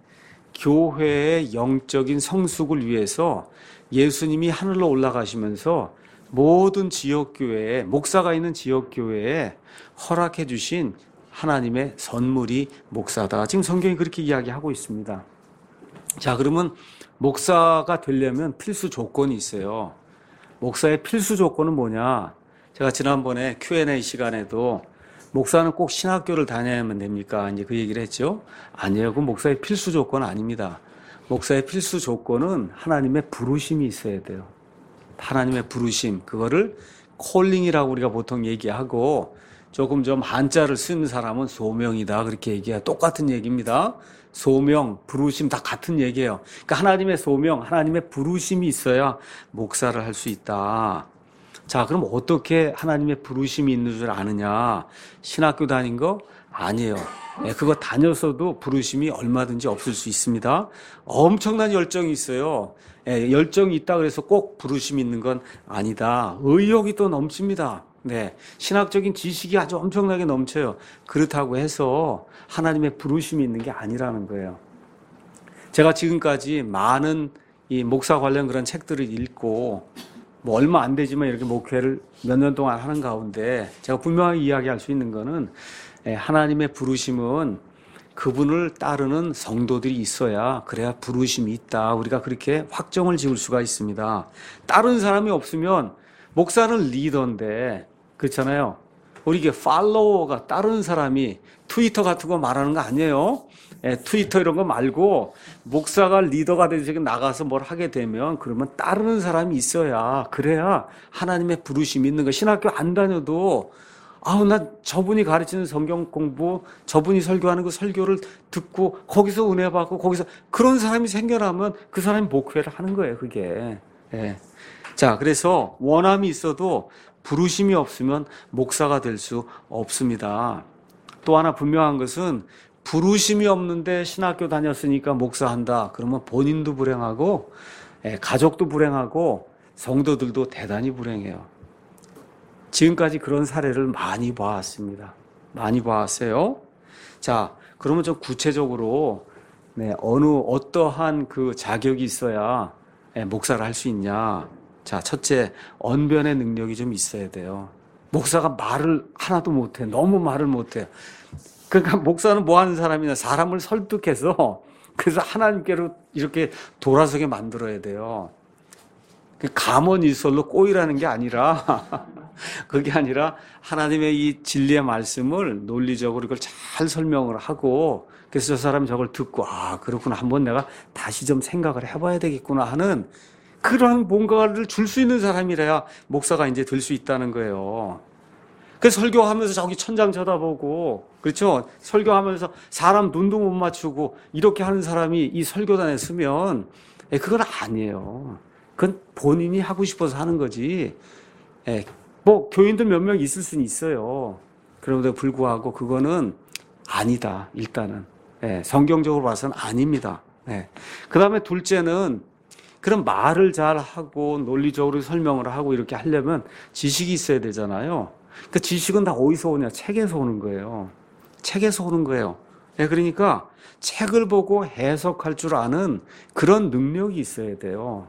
교회의 영적인 성숙을 위해서 예수님이 하늘로 올라가시면서 모든 지역교회에 목사가 있는 지역교회에 허락해 주신 하나님의 선물이 목사다. 지금 성경이 그렇게 이야기하고 있습니다. 자, 그러면 목사가 되려면 필수 조건이 있어요. 목사의 필수 조건은 뭐냐? 제가 지난번에 큐 앤 에이 시간에도 목사는 꼭 신학교를 다녀야만 됩니까? 이제 그 얘기를 했죠. 아니에요. 그 목사의 필수 조건은 아닙니다. 목사의 필수 조건은 하나님의 부르심이 있어야 돼요. 하나님의 부르심. 그거를 콜링이라고 우리가 보통 얘기하고 조금 좀 한자를 쓰는 사람은 소명이다. 그렇게 얘기해요. 똑같은 얘기입니다. 소명, 부르심 다 같은 얘기예요. 그러니까 하나님의 소명, 하나님의 부르심이 있어야 목사를 할 수 있다. 자, 그럼 어떻게 하나님의 부르심이 있는 줄 아느냐? 신학교 다닌 거? 아니에요. 네, 그거 다녀서도 부르심이 얼마든지 없을 수 있습니다. 엄청난 열정이 있어요. 네, 열정이 있다 그래서 꼭 부르심이 있는 건 아니다. 의욕이 또 넘칩니다. 네, 신학적인 지식이 아주 엄청나게 넘쳐요. 그렇다고 해서 하나님의 부르심이 있는 게 아니라는 거예요. 제가 지금까지 많은 이 목사 관련 그런 책들을 읽고 뭐 얼마 안 되지만 이렇게 목회를 몇 년 동안 하는 가운데 제가 분명하게 이야기할 수 있는 거는 하나님의 부르심은 그분을 따르는 성도들이 있어야 그래야 부르심이 있다. 우리가 그렇게 확정을 지을 수가 있습니다. 따르는 사람이 없으면 목사는 리더인데 그렇잖아요. 우리 이게 팔로워가 따르는 사람이 트위터 같은 거 말하는 거 아니에요. 예, 트위터 이런 거 말고 목사가 리더가 돼서 나가서 뭘 하게 되면 그러면 따르는 사람이 있어야 그래야 하나님의 부르심이 있는 거. 신학교 안 다녀도 아우 나 저분이 가르치는 성경 공부 저분이 설교하는 그 설교를 듣고 거기서 은혜 받고 거기서 그런 사람이 생겨나면 그 사람이 목회를 하는 거예요. 그게. 예. 자, 그래서 원함이 있어도 부르심이 없으면 목사가 될 수 없습니다. 또 하나 분명한 것은 부르심이 없는데 신학교 다녔으니까 목사한다. 그러면 본인도 불행하고 가족도 불행하고 성도들도 대단히 불행해요. 지금까지 그런 사례를 많이 봐왔습니다. 많이 봐왔어요. 자, 그러면 좀 구체적으로 네, 어느 어떠한 그 자격이 있어야 목사를 할 수 있냐? 자, 첫째, 언변의 능력이 좀 있어야 돼요. 목사가 말을 하나도 못해. 너무 말을 못해. 그러니까 목사는 뭐 하는 사람이냐. 사람을 설득해서 그래서 하나님께로 이렇게 돌아서게 만들어야 돼요. 감언일설로 꼬이라는 게 아니라 그게 아니라 하나님의 이 진리의 말씀을 논리적으로 이걸 잘 설명을 하고 그래서 저 사람이 저걸 듣고 아 그렇구나 한번 내가 다시 좀 생각을 해봐야 되겠구나 하는 그런 뭔가를 줄 수 있는 사람이라야 목사가 이제 될 수 있다는 거예요. 그래서 설교하면서 저기 천장 쳐다보고 그렇죠? 설교하면서 사람 눈도 못 맞추고 이렇게 하는 사람이 이 설교단에 서면 그건 아니에요. 그건 본인이 하고 싶어서 하는 거지. 뭐 교인들 몇 명 있을 수는 있어요. 그럼에도 불구하고 그거는 아니다. 일단은 성경적으로 봐서는 아닙니다. 그 다음에 둘째는 그런 말을 잘 하고 논리적으로 설명을 하고 이렇게 하려면 지식이 있어야 되잖아요. 그 지식은 다 어디서 오냐? 책에서 오는 거예요. 책에서 오는 거예요. 그러니까 책을 보고 해석할 줄 아는 그런 능력이 있어야 돼요.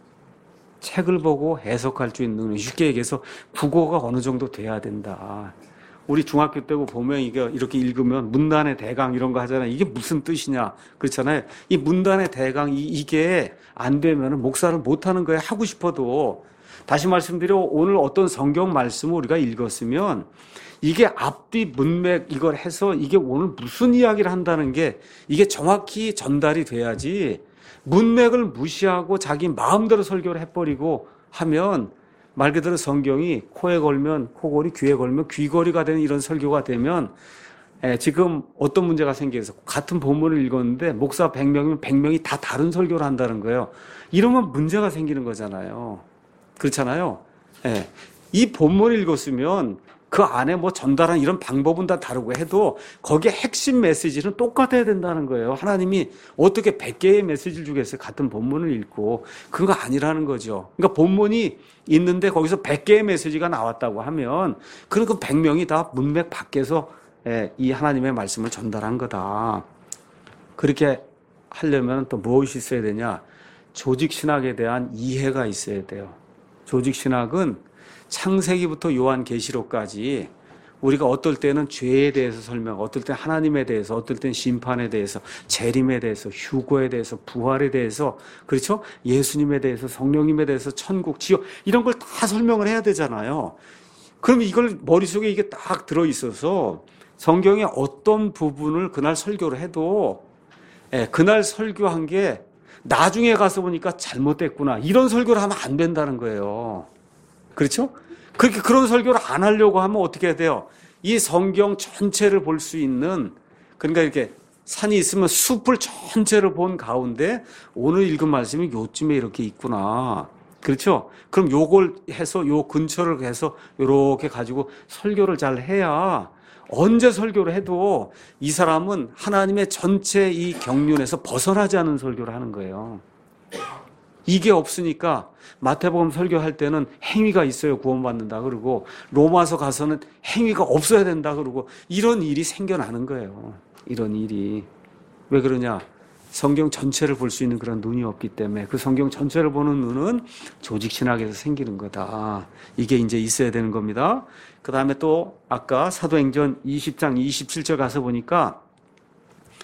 책을 보고 해석할 수 있는 능력. 쉽게 얘기해서 국어가 어느 정도 돼야 된다. 우리 중학교 때 보면 이게 이렇게 읽으면 문단의 대강 이런 거 하잖아요. 이게 무슨 뜻이냐. 그렇잖아요. 이 문단의 대강, 이게 안 되면 목사를 못 하는 거예요. 하고 싶어도. 다시 말씀드려 오늘 어떤 성경 말씀을 우리가 읽었으면 이게 앞뒤 문맥 이걸 해서 이게 오늘 무슨 이야기를 한다는 게 이게 정확히 전달이 돼야지 문맥을 무시하고 자기 마음대로 설교를 해버리고 하면 말 그대로 성경이 코에 걸면 코걸이, 귀에 걸면 귀걸이가 되는 이런 설교가 되면 에, 지금 어떤 문제가 생겨서 같은 본문을 읽었는데 목사 백 명이면 백 명이 다 다른 설교를 한다는 거예요. 이러면 문제가 생기는 거잖아요. 그렇잖아요. 예. 이 본문을 읽었으면 그 안에 뭐 전달한 이런 방법은 다 다르고 해도 거기에 핵심 메시지는 똑같아야 된다는 거예요. 하나님이 어떻게 백 개의 메시지를 주겠어요? 같은 본문을 읽고. 그거 아니라는 거죠. 그러니까 본문이 있는데 거기서 백 개의 메시지가 나왔다고 하면 그럼 그 백 명이 다 문맥 밖에서 이 하나님의 말씀을 전달한 거다. 그렇게 하려면 또 무엇이 있어야 되냐? 조직 신학에 대한 이해가 있어야 돼요. 조직 신학은 창세기부터 요한계시록까지 우리가 어떨 때는 죄에 대해서 설명, 어떨 때 하나님에 대해서, 어떨 때는 심판에 대해서, 재림에 대해서, 휴거에 대해서, 부활에 대해서, 그렇죠? 예수님에 대해서, 성령님에 대해서, 천국, 지옥 이런 걸 다 설명을 해야 되잖아요. 그럼 이걸 머릿속에 이게 딱 들어있어서 성경의 어떤 부분을 그날 설교를 해도 예, 그날 설교한 게 나중에 가서 보니까 잘못됐구나. 이런 설교를 하면 안 된다는 거예요. 그렇죠? 그렇게 그런 설교를 안 하려고 하면 어떻게 해야 돼요? 이 성경 전체를 볼 수 있는 그러니까 이렇게 산이 있으면 숲을 전체를 본 가운데 오늘 읽은 말씀이 요쯤에 이렇게 있구나. 그렇죠? 그럼 요걸 해서 요 근처를 해서 요렇게 가지고 설교를 잘 해야 언제 설교를 해도 이 사람은 하나님의 전체 이 경륜에서 벗어나지 않은 설교를 하는 거예요. 이게 없으니까 마태복음 설교할 때는 행위가 있어야 구원받는다 그러고 로마서 가서는 행위가 없어야 된다 그러고 이런 일이 생겨나는 거예요. 이런 일이. 왜 그러냐? 성경 전체를 볼 수 있는 그런 눈이 없기 때문에 그 성경 전체를 보는 눈은 조직 신학에서 생기는 거다. 이게 이제 있어야 되는 겁니다. 그 다음에 또 아까 사도행전 이십 장 이십칠 절 가서 보니까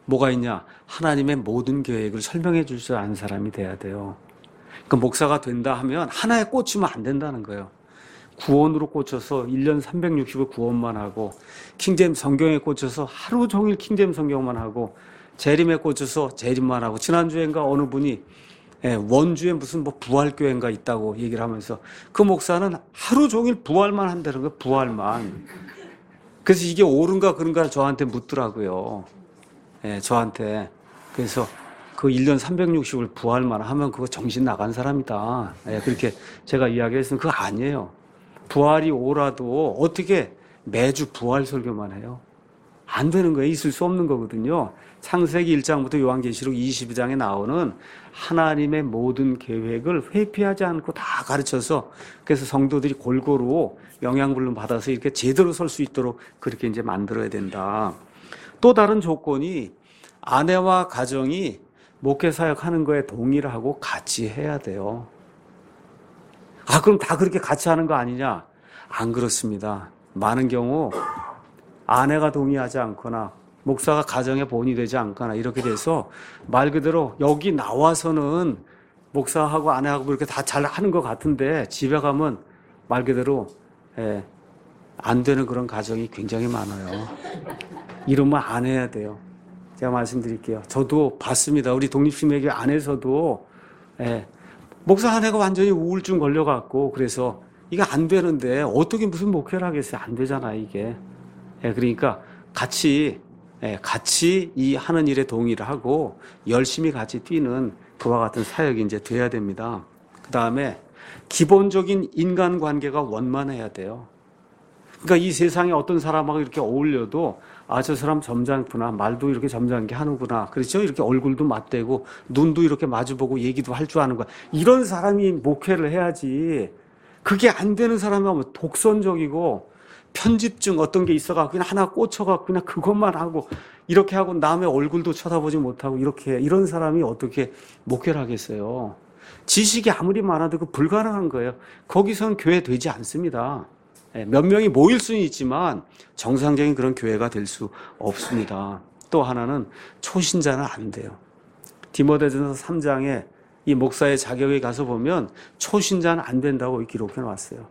뭐가 있냐? 하나님의 모든 계획을 설명해 줄 줄 아는 사람이 돼야 돼요. 그 목사가 된다 하면 하나에 꽂히면 안 된다는 거예요. 구원으로 꽂혀서 일 년 삼백육십 일 구원만 하고, 킹제임 성경에 꽂혀서 하루 종일 킹제임 성경만 하고, 재림에 꽂혀서 재림만 하고, 지난주엔가 어느 분이 원주에 무슨 뭐 부활교회인가 있다고 얘기를 하면서 그 목사는 하루 종일 부활만 한다는 거예요. 부활만. 그래서 이게 옳은가 그런가 저한테 묻더라고요. 예, 저한테. 그래서 그 일 년 삼백육십 일 부활만 하면 그거 정신 나간 사람이다. 예, 그렇게 제가 이야기했으면 그거 아니에요. 부활이 오라도 어떻게 매주 부활 설교만 해요? 안 되는 거예요. 있을 수 없는 거거든요. 창세기 일 장부터 요한계시록 이십이 장에 나오는 하나님의 모든 계획을 회피하지 않고 다 가르쳐서, 그래서 성도들이 골고루 영양분을 받아서 이렇게 제대로 설 수 있도록 그렇게 이제 만들어야 된다. 또 다른 조건이 아내와 가정이 목회 사역하는 거에 동의를 하고 같이 해야 돼요. 아, 그럼 다 그렇게 같이 하는 거 아니냐? 안 그렇습니다. 많은 경우 아내가 동의하지 않거나 목사가 가정의 본이 되지 않거나 이렇게 돼서 말 그대로 여기 나와서는 목사하고 아내하고 이렇게 다 잘 하는 것 같은데 집에 가면 말 그대로 예, 안 되는 그런 가정이 굉장히 많아요. 이러면 안 해야 돼요. 제가 말씀드릴게요. 저도 봤습니다. 우리 독립심의교 안에서도 예, 목사 아내가 완전히 우울증 걸려갖고 그래서 이게 안 되는데 어떻게 무슨 목회를 하겠어요? 안 되잖아요, 이게. 예, 그러니까 같이 예, 같이 이 하는 일에 동의를 하고 열심히 같이 뛰는 그와 같은 사역이 이제 돼야 됩니다. 그 다음에 기본적인 인간관계가 원만해야 돼요. 그러니까 이 세상에 어떤 사람하고 이렇게 어울려도 아, 저 사람 점잖구나, 말도 이렇게 점잖게 하는구나, 그렇죠? 이렇게 얼굴도 맞대고 눈도 이렇게 마주보고 얘기도 할 줄 아는 거야. 이런 사람이 목회를 해야지. 그게 안 되는 사람이 하면 독선적이고 편집증 어떤 게 있어갖고 그냥 하나 꽂혀갖고 그냥 그것만 하고 이렇게 하고 남의 얼굴도 쳐다보지 못하고 이렇게, 이런 사람이 어떻게 목회를 하겠어요? 지식이 아무리 많아도 그 불가능한 거예요. 거기선 교회 되지 않습니다. 몇 명이 모일 수는 있지만 정상적인 그런 교회가 될 수 없습니다. 또 하나는 초신자는 안 돼요. 디모데전서 삼 장에 이 목사의 자격에 가서 보면 초신자는 안 된다고 기록해 놨어요.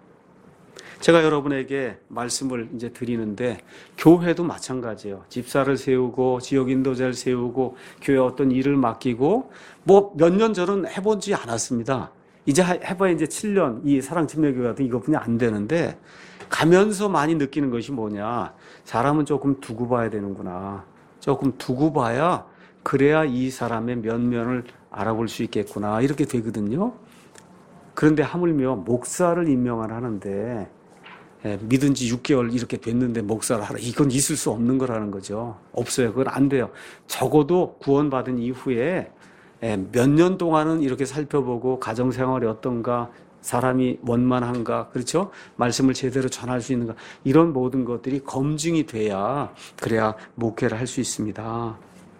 제가 여러분에게 말씀을 이제 드리는데 교회도 마찬가지예요. 집사를 세우고 지역 인도자를 세우고 교회 어떤 일을 맡기고 뭐 몇 년 전은 해보지 않았습니다. 이제 해봐야 이제 칠 년 이 사랑침례교회 같은 이것뿐이 안 되는데 가면서 많이 느끼는 것이 뭐냐. 사람은 조금 두고 봐야 되는구나. 조금 두고 봐야 그래야 이 사람의 면면을 알아볼 수 있겠구나. 이렇게 되거든요. 그런데 하물며 목사를 임명을 하는데 예, 믿은 지 육 개월 이렇게 됐는데 목사를 하라. 이건 있을 수 없는 거라는 거죠. 없어요. 그건 안 돼요. 적어도 구원받은 이후에 예, 몇 년 동안은 이렇게 살펴보고 가정생활이 어떤가, 사람이 원만한가, 그렇죠? 말씀을 제대로 전할 수 있는가, 이런 모든 것들이 검증이 돼야 그래야 목회를 할 수 있습니다.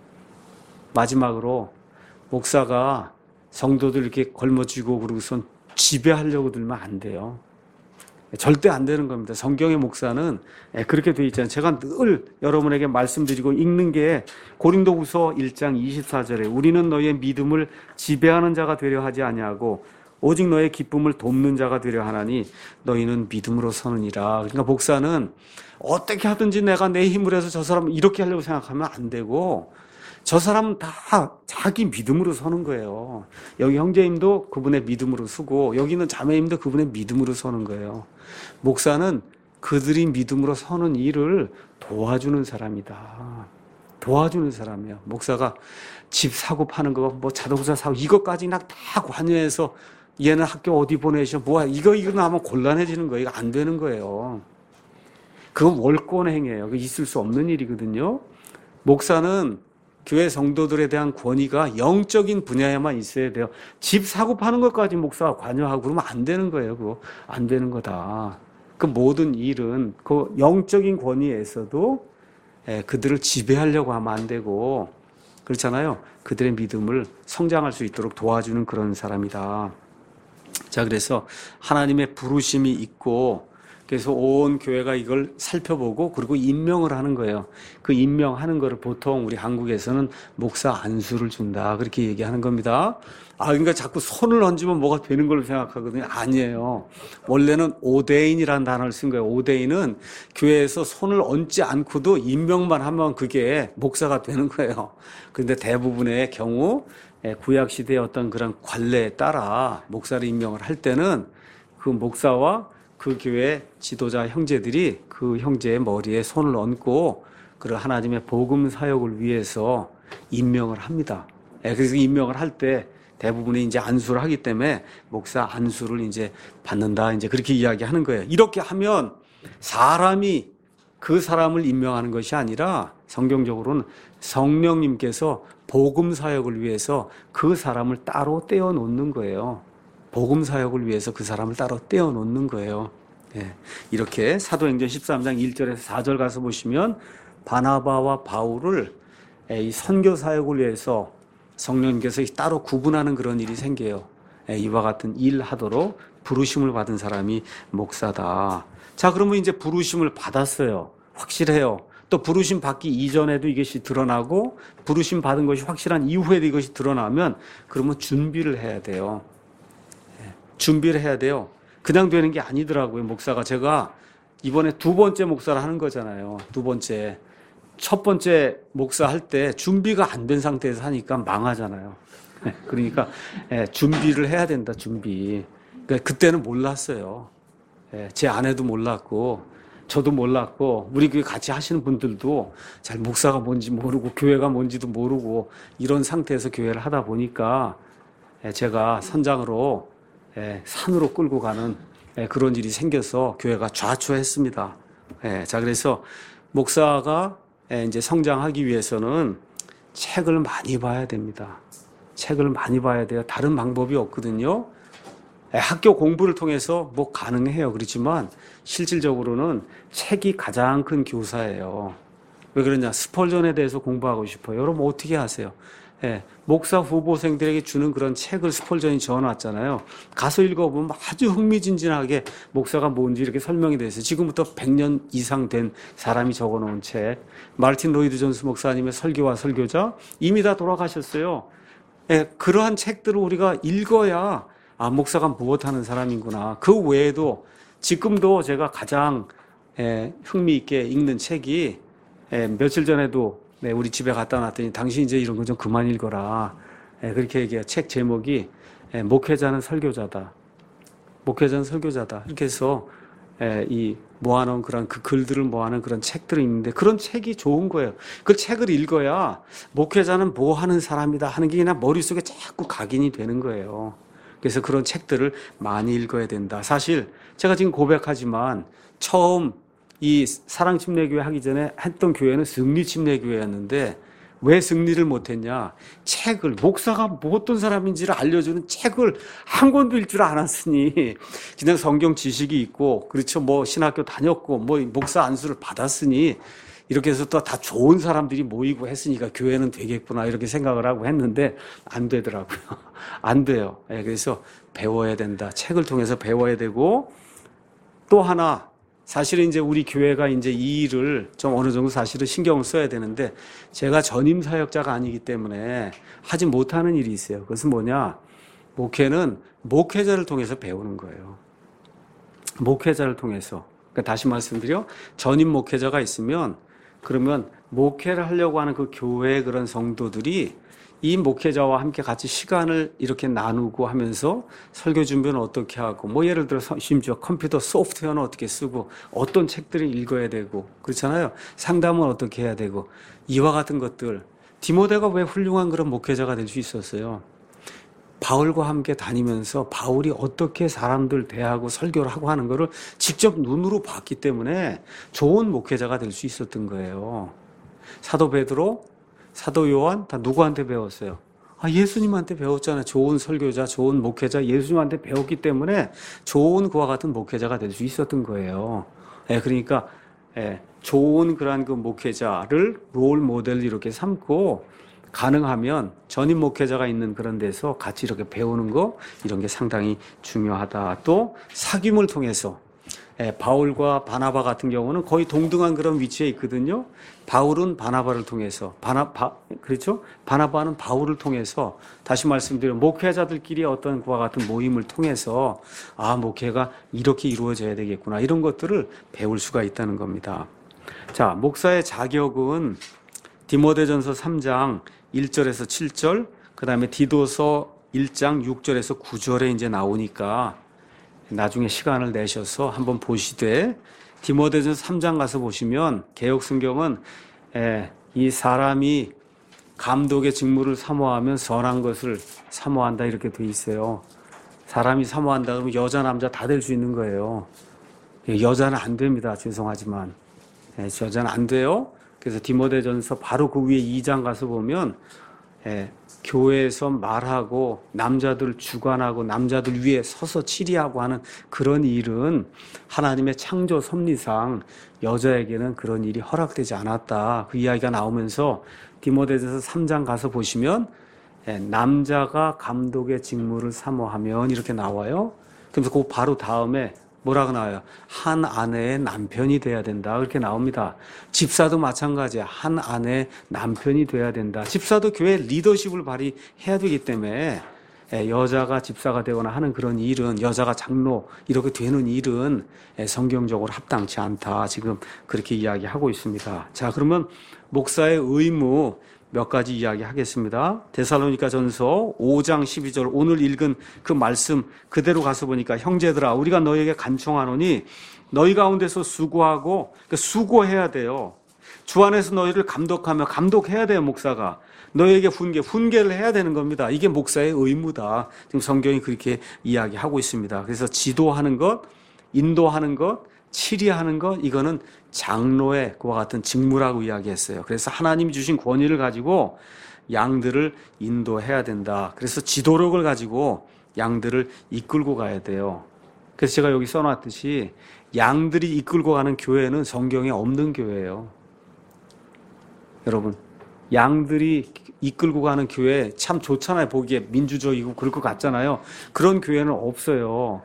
마지막으로 목사가 성도들 이렇게 걸머쥐고 그러고선 지배하려고 들면 안 돼요. 절대 안 되는 겁니다. 성경의 목사는 그렇게 돼 있잖아요. 제가 늘 여러분에게 말씀드리고 읽는 게 고린도후서 일 장 이십사 절에 우리는 너희의 믿음을 지배하는 자가 되려 하지 아니하고 오직 너의 기쁨을 돕는 자가 되려 하나니 너희는 믿음으로 서느니라. 그러니까 목사는 어떻게 하든지 내가 내 힘을 해서 저 사람을 이렇게 하려고 생각하면 안 되고 저 사람은 다 자기 믿음으로 서는 거예요. 여기 형제님도 그분의 믿음으로 서고 여기는 자매님도 그분의 믿음으로 서는 거예요. 목사는 그들이 믿음으로 서는 일을 도와주는 사람이다. 도와주는 사람이에요. 목사가 집 사고 파는 거, 뭐 자동차 사고 이것까지 다 관여해서 얘는 학교 어디 보내셔, 뭐야, 이거 이거 나면 곤란해지는 거예요. 이거 안 되는 거예요. 그건 월권행위예요. 그 있을 수 없는 일이거든요. 목사는 교회 성도들에 대한 권위가 영적인 분야에만 있어야 돼요. 집 사고 파는 것까지 목사가 관여하고 그러면 안 되는 거예요. 그거 안 되는 거다. 그 모든 일은 그 영적인 권위에서도 그들을 지배하려고 하면 안 되고, 그렇잖아요. 그들의 믿음을 성장할 수 있도록 도와주는 그런 사람이다. 자, 그래서 하나님의 부르심이 있고 그래서 온 교회가 이걸 살펴보고 그리고 임명을 하는 거예요. 그 임명하는 거를 보통 우리 한국에서는 목사 안수를 준다 그렇게 얘기하는 겁니다. 아, 그러니까 자꾸 손을 얹으면 뭐가 되는 걸로 생각하거든요. 아니에요. 원래는 오데인이라는 단어를 쓴 거예요. 오데인은 교회에서 손을 얹지 않고도 임명만 하면 그게 목사가 되는 거예요. 그런데 대부분의 경우 구약 시대의 어떤 그런 관례에 따라 목사를 임명을 할 때는 그 목사와 그 교회 지도자 형제들이 그 형제의 머리에 손을 얹고 그 하나님의 복음 사역을 위해서 임명을 합니다. 그래서 임명을 할 때 대부분이 이제 안수를 하기 때문에 목사 안수를 이제 받는다. 이제 그렇게 이야기하는 거예요. 이렇게 하면 사람이 그 사람을 임명하는 것이 아니라 성경적으로는 성령님께서 복음 사역을 위해서 그 사람을 따로 떼어 놓는 거예요. 복음 사역을 위해서 그 사람을 따로 떼어 놓는 거예요. 예. 이렇게 사도행전 십삼 장 일 절에서 사 절 가서 보시면 바나바와 바울을 이 선교 사역을 위해서 성령님께서 따로 구분하는 그런 일이 생겨요. 예. 이와 같은 일 하도록 부르심을 받은 사람이 목사다. 자, 그러면 이제 부르심을 받았어요. 확실해요. 또 부르심 받기 이전에도 이것이 드러나고 부르심 받은 것이 확실한 이후에도 이것이 드러나면 그러면 준비를 해야 돼요. 준비를 해야 돼요. 그냥 되는 게 아니더라고요. 목사가 제가 이번에 두 번째 목사를 하는 거잖아요. 두 번째. 첫 번째 목사 할 때 준비가 안 된 상태에서 하니까 망하잖아요. 그러니까 준비를 해야 된다. 준비. 그러니까 그때는 몰랐어요. 제 아내도 몰랐고 저도 몰랐고 우리 교회 같이 하시는 분들도 잘 목사가 뭔지 모르고 교회가 뭔지도 모르고 이런 상태에서 교회를 하다 보니까 제가 선장으로 산으로 끌고 가는 그런 일이 생겨서 교회가 좌초했습니다. 자, 그래서 목사가 이제 성장하기 위해서는 책을 많이 봐야 됩니다. 책을 많이 봐야 돼요. 다른 방법이 없거든요. 학교 공부를 통해서 뭐 가능해요. 그렇지만 실질적으로는 책이 가장 큰 교사예요. 왜 그러냐? 스펄전에 대해서 공부하고 싶어요. 여러분 어떻게 하세요? 예, 목사 후보생들에게 주는 그런 책을 스펄전이 적어놨잖아요. 가서 읽어보면 아주 흥미진진하게 목사가 뭔지 이렇게 설명이 돼 있어요. 지금부터 백 년 이상 된 사람이 적어놓은 책. 마르틴 로이드 존스 목사님의 설교와 설교자 이미 다 돌아가셨어요. 예, 그러한 책들을 우리가 읽어야 아, 목사가 무엇하는 사람이구나. 그 외에도 지금도 제가 가장 예, 흥미있게 읽는 책이 예, 며칠 전에도 네, 우리 집에 갖다 놨더니 당신 이제 이런 거 좀 그만 읽어라. 예, 그렇게 얘기해요. 책 제목이 예, 목회자는 설교자다. 목회자는 설교자다. 이렇게 해서 예, 이 모아놓은 그런 그 글들을 모아놓은 그런 책들이 있는데 그런 책이 좋은 거예요. 그 책을 읽어야 목회자는 뭐 하는 사람이다 하는 게 그냥 머릿속에 자꾸 각인이 되는 거예요. 그래서 그런 책들을 많이 읽어야 된다. 사실 제가 지금 고백하지만 처음 이 사랑침례교회 하기 전에 했던 교회는 승리침례교회였는데 왜 승리를 못했냐? 책을 목사가 뭐 어떤 사람인지를 알려주는 책을 한 권도 읽 줄 알았으니 그냥 성경 지식이 있고 그렇죠. 뭐 신학교 다녔고 뭐 목사 안수를 받았으니 이렇게 해서 또 다 좋은 사람들이 모이고 했으니까 교회는 되겠구나 이렇게 생각을 하고 했는데 안 되더라고요. 안 돼요. 그래서 배워야 된다. 책을 통해서 배워야 되고 또 하나 사실은 이제 우리 교회가 이제 이 일을 좀 어느 정도 사실은 신경을 써야 되는데 제가 전임 사역자가 아니기 때문에 하지 못하는 일이 있어요. 그것은 뭐냐? 목회는 목회자를 통해서 배우는 거예요. 목회자를 통해서. 그러니까 다시 말씀드려 전임 목회자가 있으면 그러면 목회를 하려고 하는 그 교회의 그런 성도들이 이 목회자와 함께 같이 시간을 이렇게 나누고 하면서 설교 준비는 어떻게 하고 뭐 예를 들어서 심지어 컴퓨터 소프트웨어는 어떻게 쓰고 어떤 책들을 읽어야 되고 그렇잖아요. 상담은 어떻게 해야 되고 이와 같은 것들. 디모데가 왜 훌륭한 그런 목회자가 될 수 있었어요? 바울과 함께 다니면서 바울이 어떻게 사람들 대하고 설교를 하고 하는 거를 직접 눈으로 봤기 때문에 좋은 목회자가 될 수 있었던 거예요. 사도 베드로, 사도 요한 다 누구한테 배웠어요? 아, 예수님한테 배웠잖아요. 좋은 설교자, 좋은 목회자 예수님한테 배웠기 때문에 좋은 그와 같은 목회자가 될 수 있었던 거예요. 예, 그러니까 예, 좋은 그러한 그 목회자를 롤 모델 이렇게 삼고 가능하면 전임 목회자가 있는 그런 데서 같이 이렇게 배우는 거 이런 게 상당히 중요하다. 또 사귐을 통해서 예, 바울과 바나바 같은 경우는 거의 동등한 그런 위치에 있거든요. 바울은 바나바를 통해서, 바나, 바, 그렇죠? 바나바는 바울을 통해서, 다시 말씀드리면 목회자들끼리 어떤 그와 같은 모임을 통해서 아, 목회가 이렇게 이루어져야 되겠구나, 이런 것들을 배울 수가 있다는 겁니다. 자, 목사의 자격은 디모데전서 삼 장 일 절에서 칠 절, 그 다음에 디도서 일 장 육 절에서 구 절에 이제 나오니까 나중에 시간을 내셔서 한번 보시되, 디모데전서 삼 장 가서 보시면 개역성경은 이 사람이 감독의 직무를 사모하면 선한 것을 사모한다, 이렇게 돼 있어요. 사람이 사모한다 그러면 여자 남자 다 될 수 있는 거예요. 여자는 안 됩니다. 죄송하지만 여자는 안 돼요. 그래서 디모데전서 바로 그 위에 이 장 가서 보면 교회에서 말하고 남자들 주관하고 남자들 위에 서서 치리하고 하는 그런 일은 하나님의 창조 섭리상 여자에게는 그런 일이 허락되지 않았다, 그 이야기가 나오면서 디모데전서 삼 장 가서 보시면 남자가 감독의 직무를 사모하면 이렇게 나와요. 그래서 그 바로 다음에 뭐라고 나와요? 한 아내의 남편이 돼야 된다, 그렇게 나옵니다. 집사도 마찬가지야. 한 아내의 남편이 돼야 된다. 집사도 교회 리더십을 발휘해야 되기 때문에 여자가 집사가 되거나 하는 그런 일은, 여자가 장로 이렇게 되는 일은 성경적으로 합당치 않다, 지금 그렇게 이야기하고 있습니다. 자, 그러면 목사의 의무 몇 가지 이야기하겠습니다. 데살로니가 전서 오 장 십이 절, 오늘 읽은 그 말씀 그대로 가서 보니까, 형제들아 우리가 너희에게 간청하노니 너희 가운데서 수고하고, 그러니까 수고해야 돼요. 주 안에서 너희를 감독하며, 감독해야 돼요. 목사가 너희에게 훈계, 훈계를 해야 되는 겁니다. 이게 목사의 의무다. 지금 성경이 그렇게 이야기하고 있습니다. 그래서 지도하는 것, 인도하는 것, 치리하는 것, 이거는 장로의 그와 같은 직무라고 이야기했어요. 그래서 하나님이 주신 권위를 가지고 양들을 인도해야 된다. 그래서 지도력을 가지고 양들을 이끌고 가야 돼요. 그래서 제가 여기 써놨듯이 양들이 이끌고 가는 교회는 성경에 없는 교회예요. 여러분, 양들이 이끌고 가는 교회 참 좋잖아요. 보기에 민주적이고 그럴 것 같잖아요. 그런 교회는 없어요.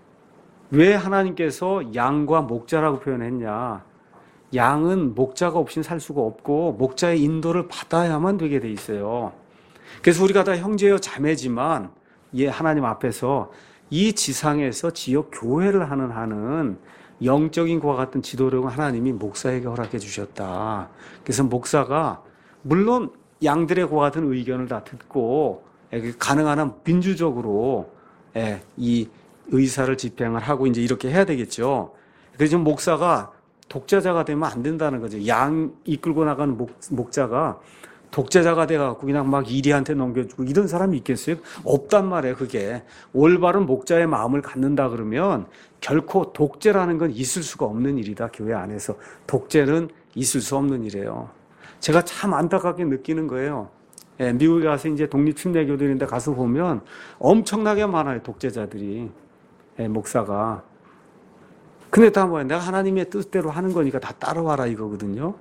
왜 하나님께서 양과 목자라고 표현했냐? 양은 목자가 없이는 살 수가 없고 목자의 인도를 받아야만 되게 돼 있어요. 그래서 우리가 다 형제여 자매지만 예, 하나님 앞에서 이 지상에서 지역 교회를 하는 한은 영적인 그와 같은 지도력은 하나님이 목사에게 허락해 주셨다. 그래서 목사가 물론 양들의 그와 같은 의견을 다 듣고 가능한 한 민주적으로 이 의사를 집행을 하고 이제 이렇게 해야 되겠죠. 그래서 목사가 독재자가 되면 안 된다는 거죠. 양 이끌고 나가는 목, 목자가 독재자가 돼갖고 그냥 막 이리한테 넘겨주고 이런 사람이 있겠어요? 없단 말이에요. 그게 올바른 목자의 마음을 갖는다 그러면 결코 독재라는 건 있을 수가 없는 일이다. 교회 안에서 독재는 있을 수 없는 일이에요. 제가 참 안타깝게 느끼는 거예요. 예, 미국에 가서 이제 독립침례교들인데 가서 보면 엄청나게 많아요. 독재자들이. 예, 목사가. 근데 다 뭐야? 내가 하나님의 뜻대로 하는 거니까 다 따라와라 이거거든요.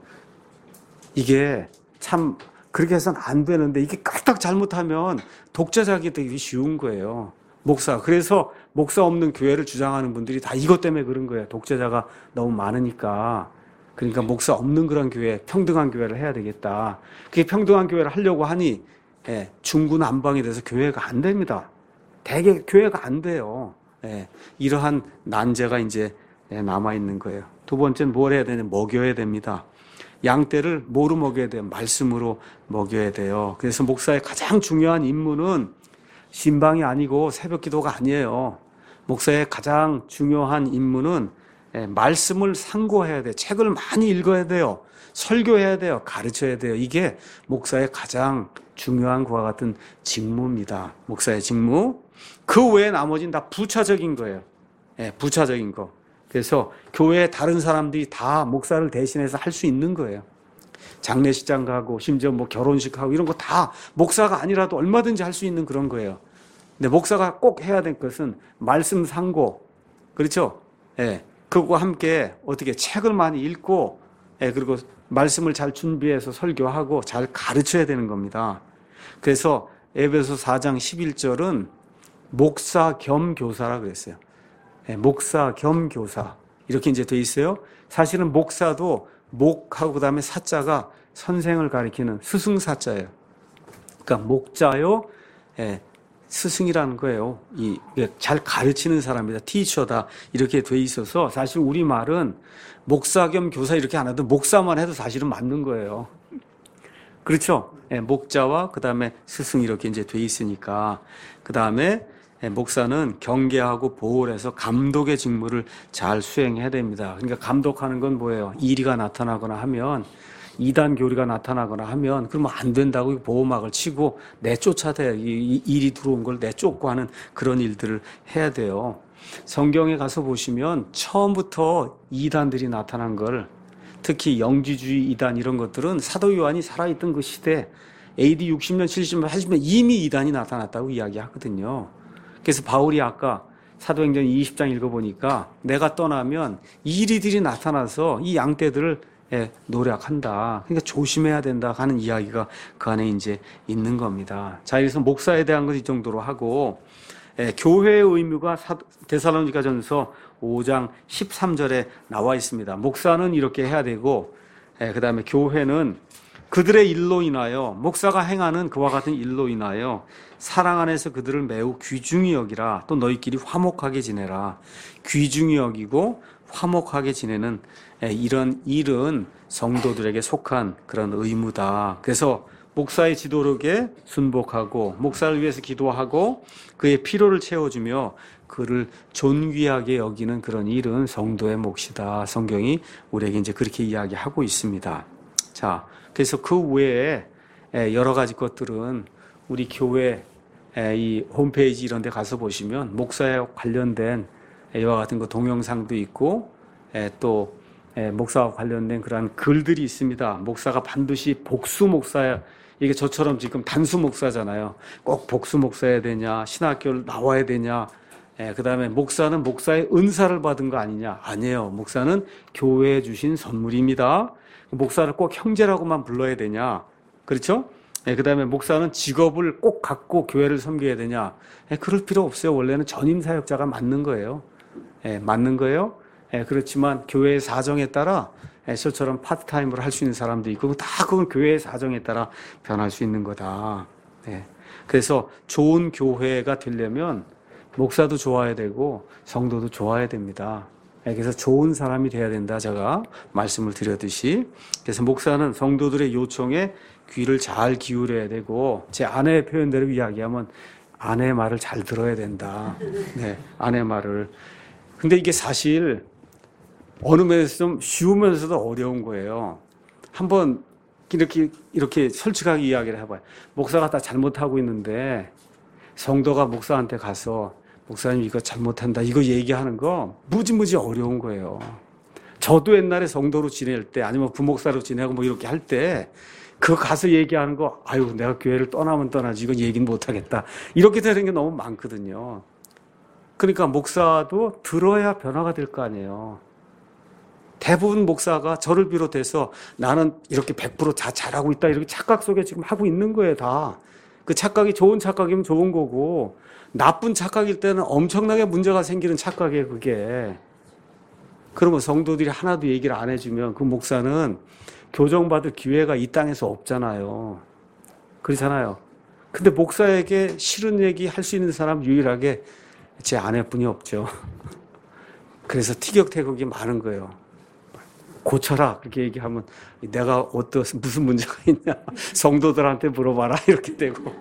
이게 참 그렇게 해서는 안 되는데 이게 까딱 잘못하면 독재자가 되기 쉬운 거예요. 목사. 그래서 목사 없는 교회를 주장하는 분들이 다 이것 때문에 그런 거예요. 독재자가 너무 많으니까. 그러니까 목사 없는 그런 교회, 평등한 교회를 해야 되겠다. 그게 평등한 교회를 하려고 하니 예, 중구난방이 돼서 교회가 안 됩니다. 대개 교회가 안 돼요. 예, 이러한 난제가 이제 남아있는 거예요. 두 번째는 뭘 해야 되냐? 먹여야 됩니다. 양떼를 뭐로 먹여야 돼요? 말씀으로 먹여야 돼요. 그래서 목사의 가장 중요한 임무는 신방이 아니고 새벽 기도가 아니에요. 목사의 가장 중요한 임무는 말씀을 상고해야 돼요. 책을 많이 읽어야 돼요. 설교해야 돼요. 가르쳐야 돼요. 이게 목사의 가장 중요한 것과 같은 직무입니다. 목사의 직무. 그 외에 나머지는 다 부차적인 거예요. 예, 부차적인 거. 그래서 교회에 다른 사람들이 다 목사를 대신해서 할 수 있는 거예요. 장례식장 가고 심지어 뭐 결혼식하고 이런 거 다 목사가 아니라도 얼마든지 할 수 있는 그런 거예요. 근데 목사가 꼭 해야 될 것은 말씀 상고, 그렇죠? 예, 그거와 함께 어떻게 책을 많이 읽고, 예, 그리고 말씀을 잘 준비해서 설교하고 잘 가르쳐야 되는 겁니다. 그래서 에베소 사 장 십일 절은 목사 겸 교사라 그랬어요. 예, 목사 겸 교사. 이렇게 이제 돼 있어요. 사실은 목사도 목하고 그다음에 사자가 선생을 가리키는 스승사자예요. 그러니까 목자요, 예, 스승이라는 거예요. 이 잘 가르치는 사람이다, 티처다 이렇게 돼 있어서 사실 우리 말은 목사 겸 교사 이렇게 안 해도 목사만 해도 사실은 맞는 거예요. 그렇죠? 예, 목자와 그 다음에 스승 이렇게 이제 돼 있으니까 그 다음에 예, 목사는 경계하고 보호를 해서 감독의 직무를 잘 수행해야 됩니다. 그러니까 감독하는 건 뭐예요? 이리가 나타나거나 하면 이단 교리가 나타나거나 하면 그러면 안 된다고 보호막을 치고 내쫓아대요. 이 일이 들어온 걸 내쫓고 하는 그런 일들을 해야 돼요. 성경에 가서 보시면 처음부터 이단들이 나타난 걸, 특히 영지주의 이단 이런 것들은 사도 요한이 살아있던 그 시대 에이디 육십 년, 칠십 년, 팔십 년 이미 이단이 나타났다고 이야기하거든요. 그래서 바울이 아까 사도행전 이십 장 읽어보니까 내가 떠나면 이리들이 나타나서 이 양떼들을 예, 노력한다. 그러니까 조심해야 된다 하는 이야기가 그 안에 이제 있는 겁니다. 자, 그래서 목사에 대한 것 이 정도로 하고, 예, 교회의 의무가 데살로니가전서 오 장 십삼 절에 나와 있습니다. 목사는 이렇게 해야 되고, 예, 그 다음에 교회는 그들의 일로 인하여, 목사가 행하는 그와 같은 일로 인하여 사랑 안에서 그들을 매우 귀중히 여기라. 또 너희끼리 화목하게 지내라. 귀중히 여기고 화목하게 지내는 이런 일은 성도들에게 속한 그런 의무다. 그래서 목사의 지도력에 순복하고 목사를 위해서 기도하고 그의 필요를 채워주며 그를 존귀하게 여기는 그런 일은 성도의 몫이다. 성경이 우리에게 이제 그렇게 이야기하고 있습니다. 자, 그래서 그 외에 여러 가지 것들은 우리 교회 이 홈페이지 이런 데 가서 보시면 목사에 관련된 이와 같은 거 동영상도 있고 또 목사와 관련된 그러한 글들이 있습니다. 목사가 반드시 복수 목사야. 이게 저처럼 지금 단수 목사잖아요. 꼭 복수 목사여야 되냐, 신학교를 나와야 되냐, 그 다음에 목사는 목사의 은사를 받은 거 아니냐. 아니에요. 목사는 교회에 주신 선물입니다. 목사를 꼭 형제라고만 불러야 되냐. 그렇죠? 그 다음에 목사는 직업을 꼭 갖고 교회를 섬겨야 되냐. 그럴 필요 없어요. 원래는 전임 사역자가 맞는 거예요. 맞는 거예요. 그렇지만 교회의 사정에 따라 저처럼 파트타임으로 할 수 있는 사람도 있고 다 그건 교회의 사정에 따라 변할 수 있는 거다. 그래서 좋은 교회가 되려면 목사도 좋아야 되고 성도도 좋아야 됩니다. 그래서 좋은 사람이 돼야 된다. 제가 말씀을 드렸듯이. 그래서 목사는 성도들의 요청에 귀를 잘 기울여야 되고 제 아내의 표현대로 이야기하면 아내의 말을 잘 들어야 된다. 네, 아내의 말을. 근데 이게 사실 어느 면에서 좀 쉬우면서도 어려운 거예요. 한번 이렇게 이렇게 솔직하게 이야기를 해봐요. 목사가 다 잘못하고 있는데 성도가 목사한테 가서 목사님 이거 잘못한다 이거 얘기하는 거 무지무지 어려운 거예요. 저도 옛날에 성도로 지낼 때 아니면 부목사로 지내고 뭐 이렇게 할 때 그 가서 얘기하는 거 아유 내가 교회를 떠나면 떠나지 이거 얘기는 못하겠다 이렇게 되는 게 너무 많거든요. 그러니까 목사도 들어야 변화가 될 거 아니에요. 대부분 목사가 저를 비롯해서 나는 이렇게 백 퍼센트 다 잘하고 있다 이렇게 착각 속에 지금 하고 있는 거예요. 다. 그 착각이 좋은 착각이면 좋은 거고 나쁜 착각일 때는 엄청나게 문제가 생기는 착각이에요. 그게. 그러면 성도들이 하나도 얘기를 안 해주면 그 목사는 교정받을 기회가 이 땅에서 없잖아요. 그렇잖아요. 근데 목사에게 싫은 얘기 할 수 있는 사람 유일하게 제 아내뿐이 없죠. 그래서 티격태격이 많은 거예요. 고쳐라 그렇게 얘기하면 내가 어떤 무슨 문제가 있냐 성도들한테 물어봐라 이렇게 되고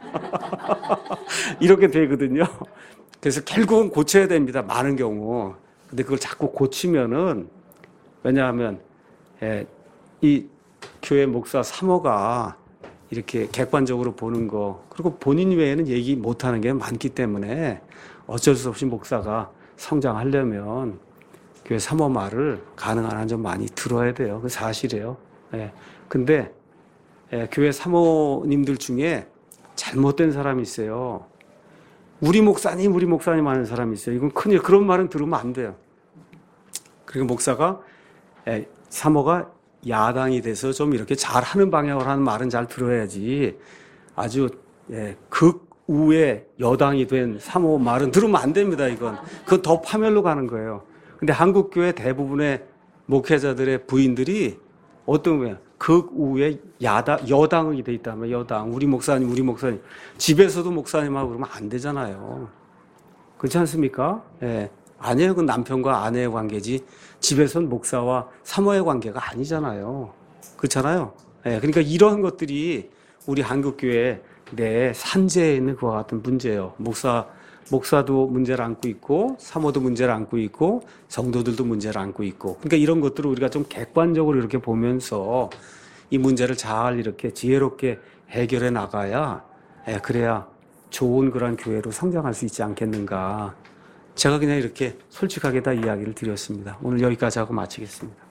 이렇게 되거든요. 그래서 결국은 고쳐야 됩니다. 많은 경우. 근데 그걸 자꾸 고치면은 왜냐하면 예, 이 교회 목사 사모가 이렇게 객관적으로 보는 거 그리고 본인 외에는 얘기 못하는 게 많기 때문에 어쩔 수 없이 목사가 성장하려면 교회 사모 말을 가능한 한 좀 많이 들어야 돼요. 그 사실이에요. 예. 근데 예, 교회 사모님들 중에 잘못된 사람이 있어요. 우리 목사님, 우리 목사님 하는 사람이 있어요. 이건 큰일. 그런 말은 들으면 안 돼요. 그리고 목사가 예, 사모가 야당이 돼서 좀 이렇게 잘하는 방향으로 하는 말은 잘 들어야지. 아주 예, 극우의 여당이 된 사모 말은 들으면 안 됩니다. 이건 그건 더 파멸로 가는 거예요. 근데 한국 교회 대부분의 목회자들의 부인들이 어떤 거야? 극우의 야당, 여당이 돼 있다면 여당. 우리 목사님, 우리 목사님. 집에서도 목사님하고 그러면 안 되잖아요. 그렇지 않습니까? 예. 아니에요. 그 남편과 아내의 관계지. 집에선 목사와 사모의 관계가 아니잖아요. 그렇잖아요. 예. 그러니까 이런 것들이 우리 한국교회 내 산재에 있는 그와 같은 문제예요. 목사, 목사도 문제를 안고 있고, 사모도 문제를 안고 있고, 성도들도 문제를 안고 있고. 그러니까 이런 것들을 우리가 좀 객관적으로 이렇게 보면서 이 문제를 잘 이렇게 지혜롭게 해결해 나가야, 예, 그래야 좋은 그런 교회로 성장할 수 있지 않겠는가. 제가 그냥 이렇게 솔직하게 다 이야기를 드렸습니다. 오늘 여기까지 하고 마치겠습니다.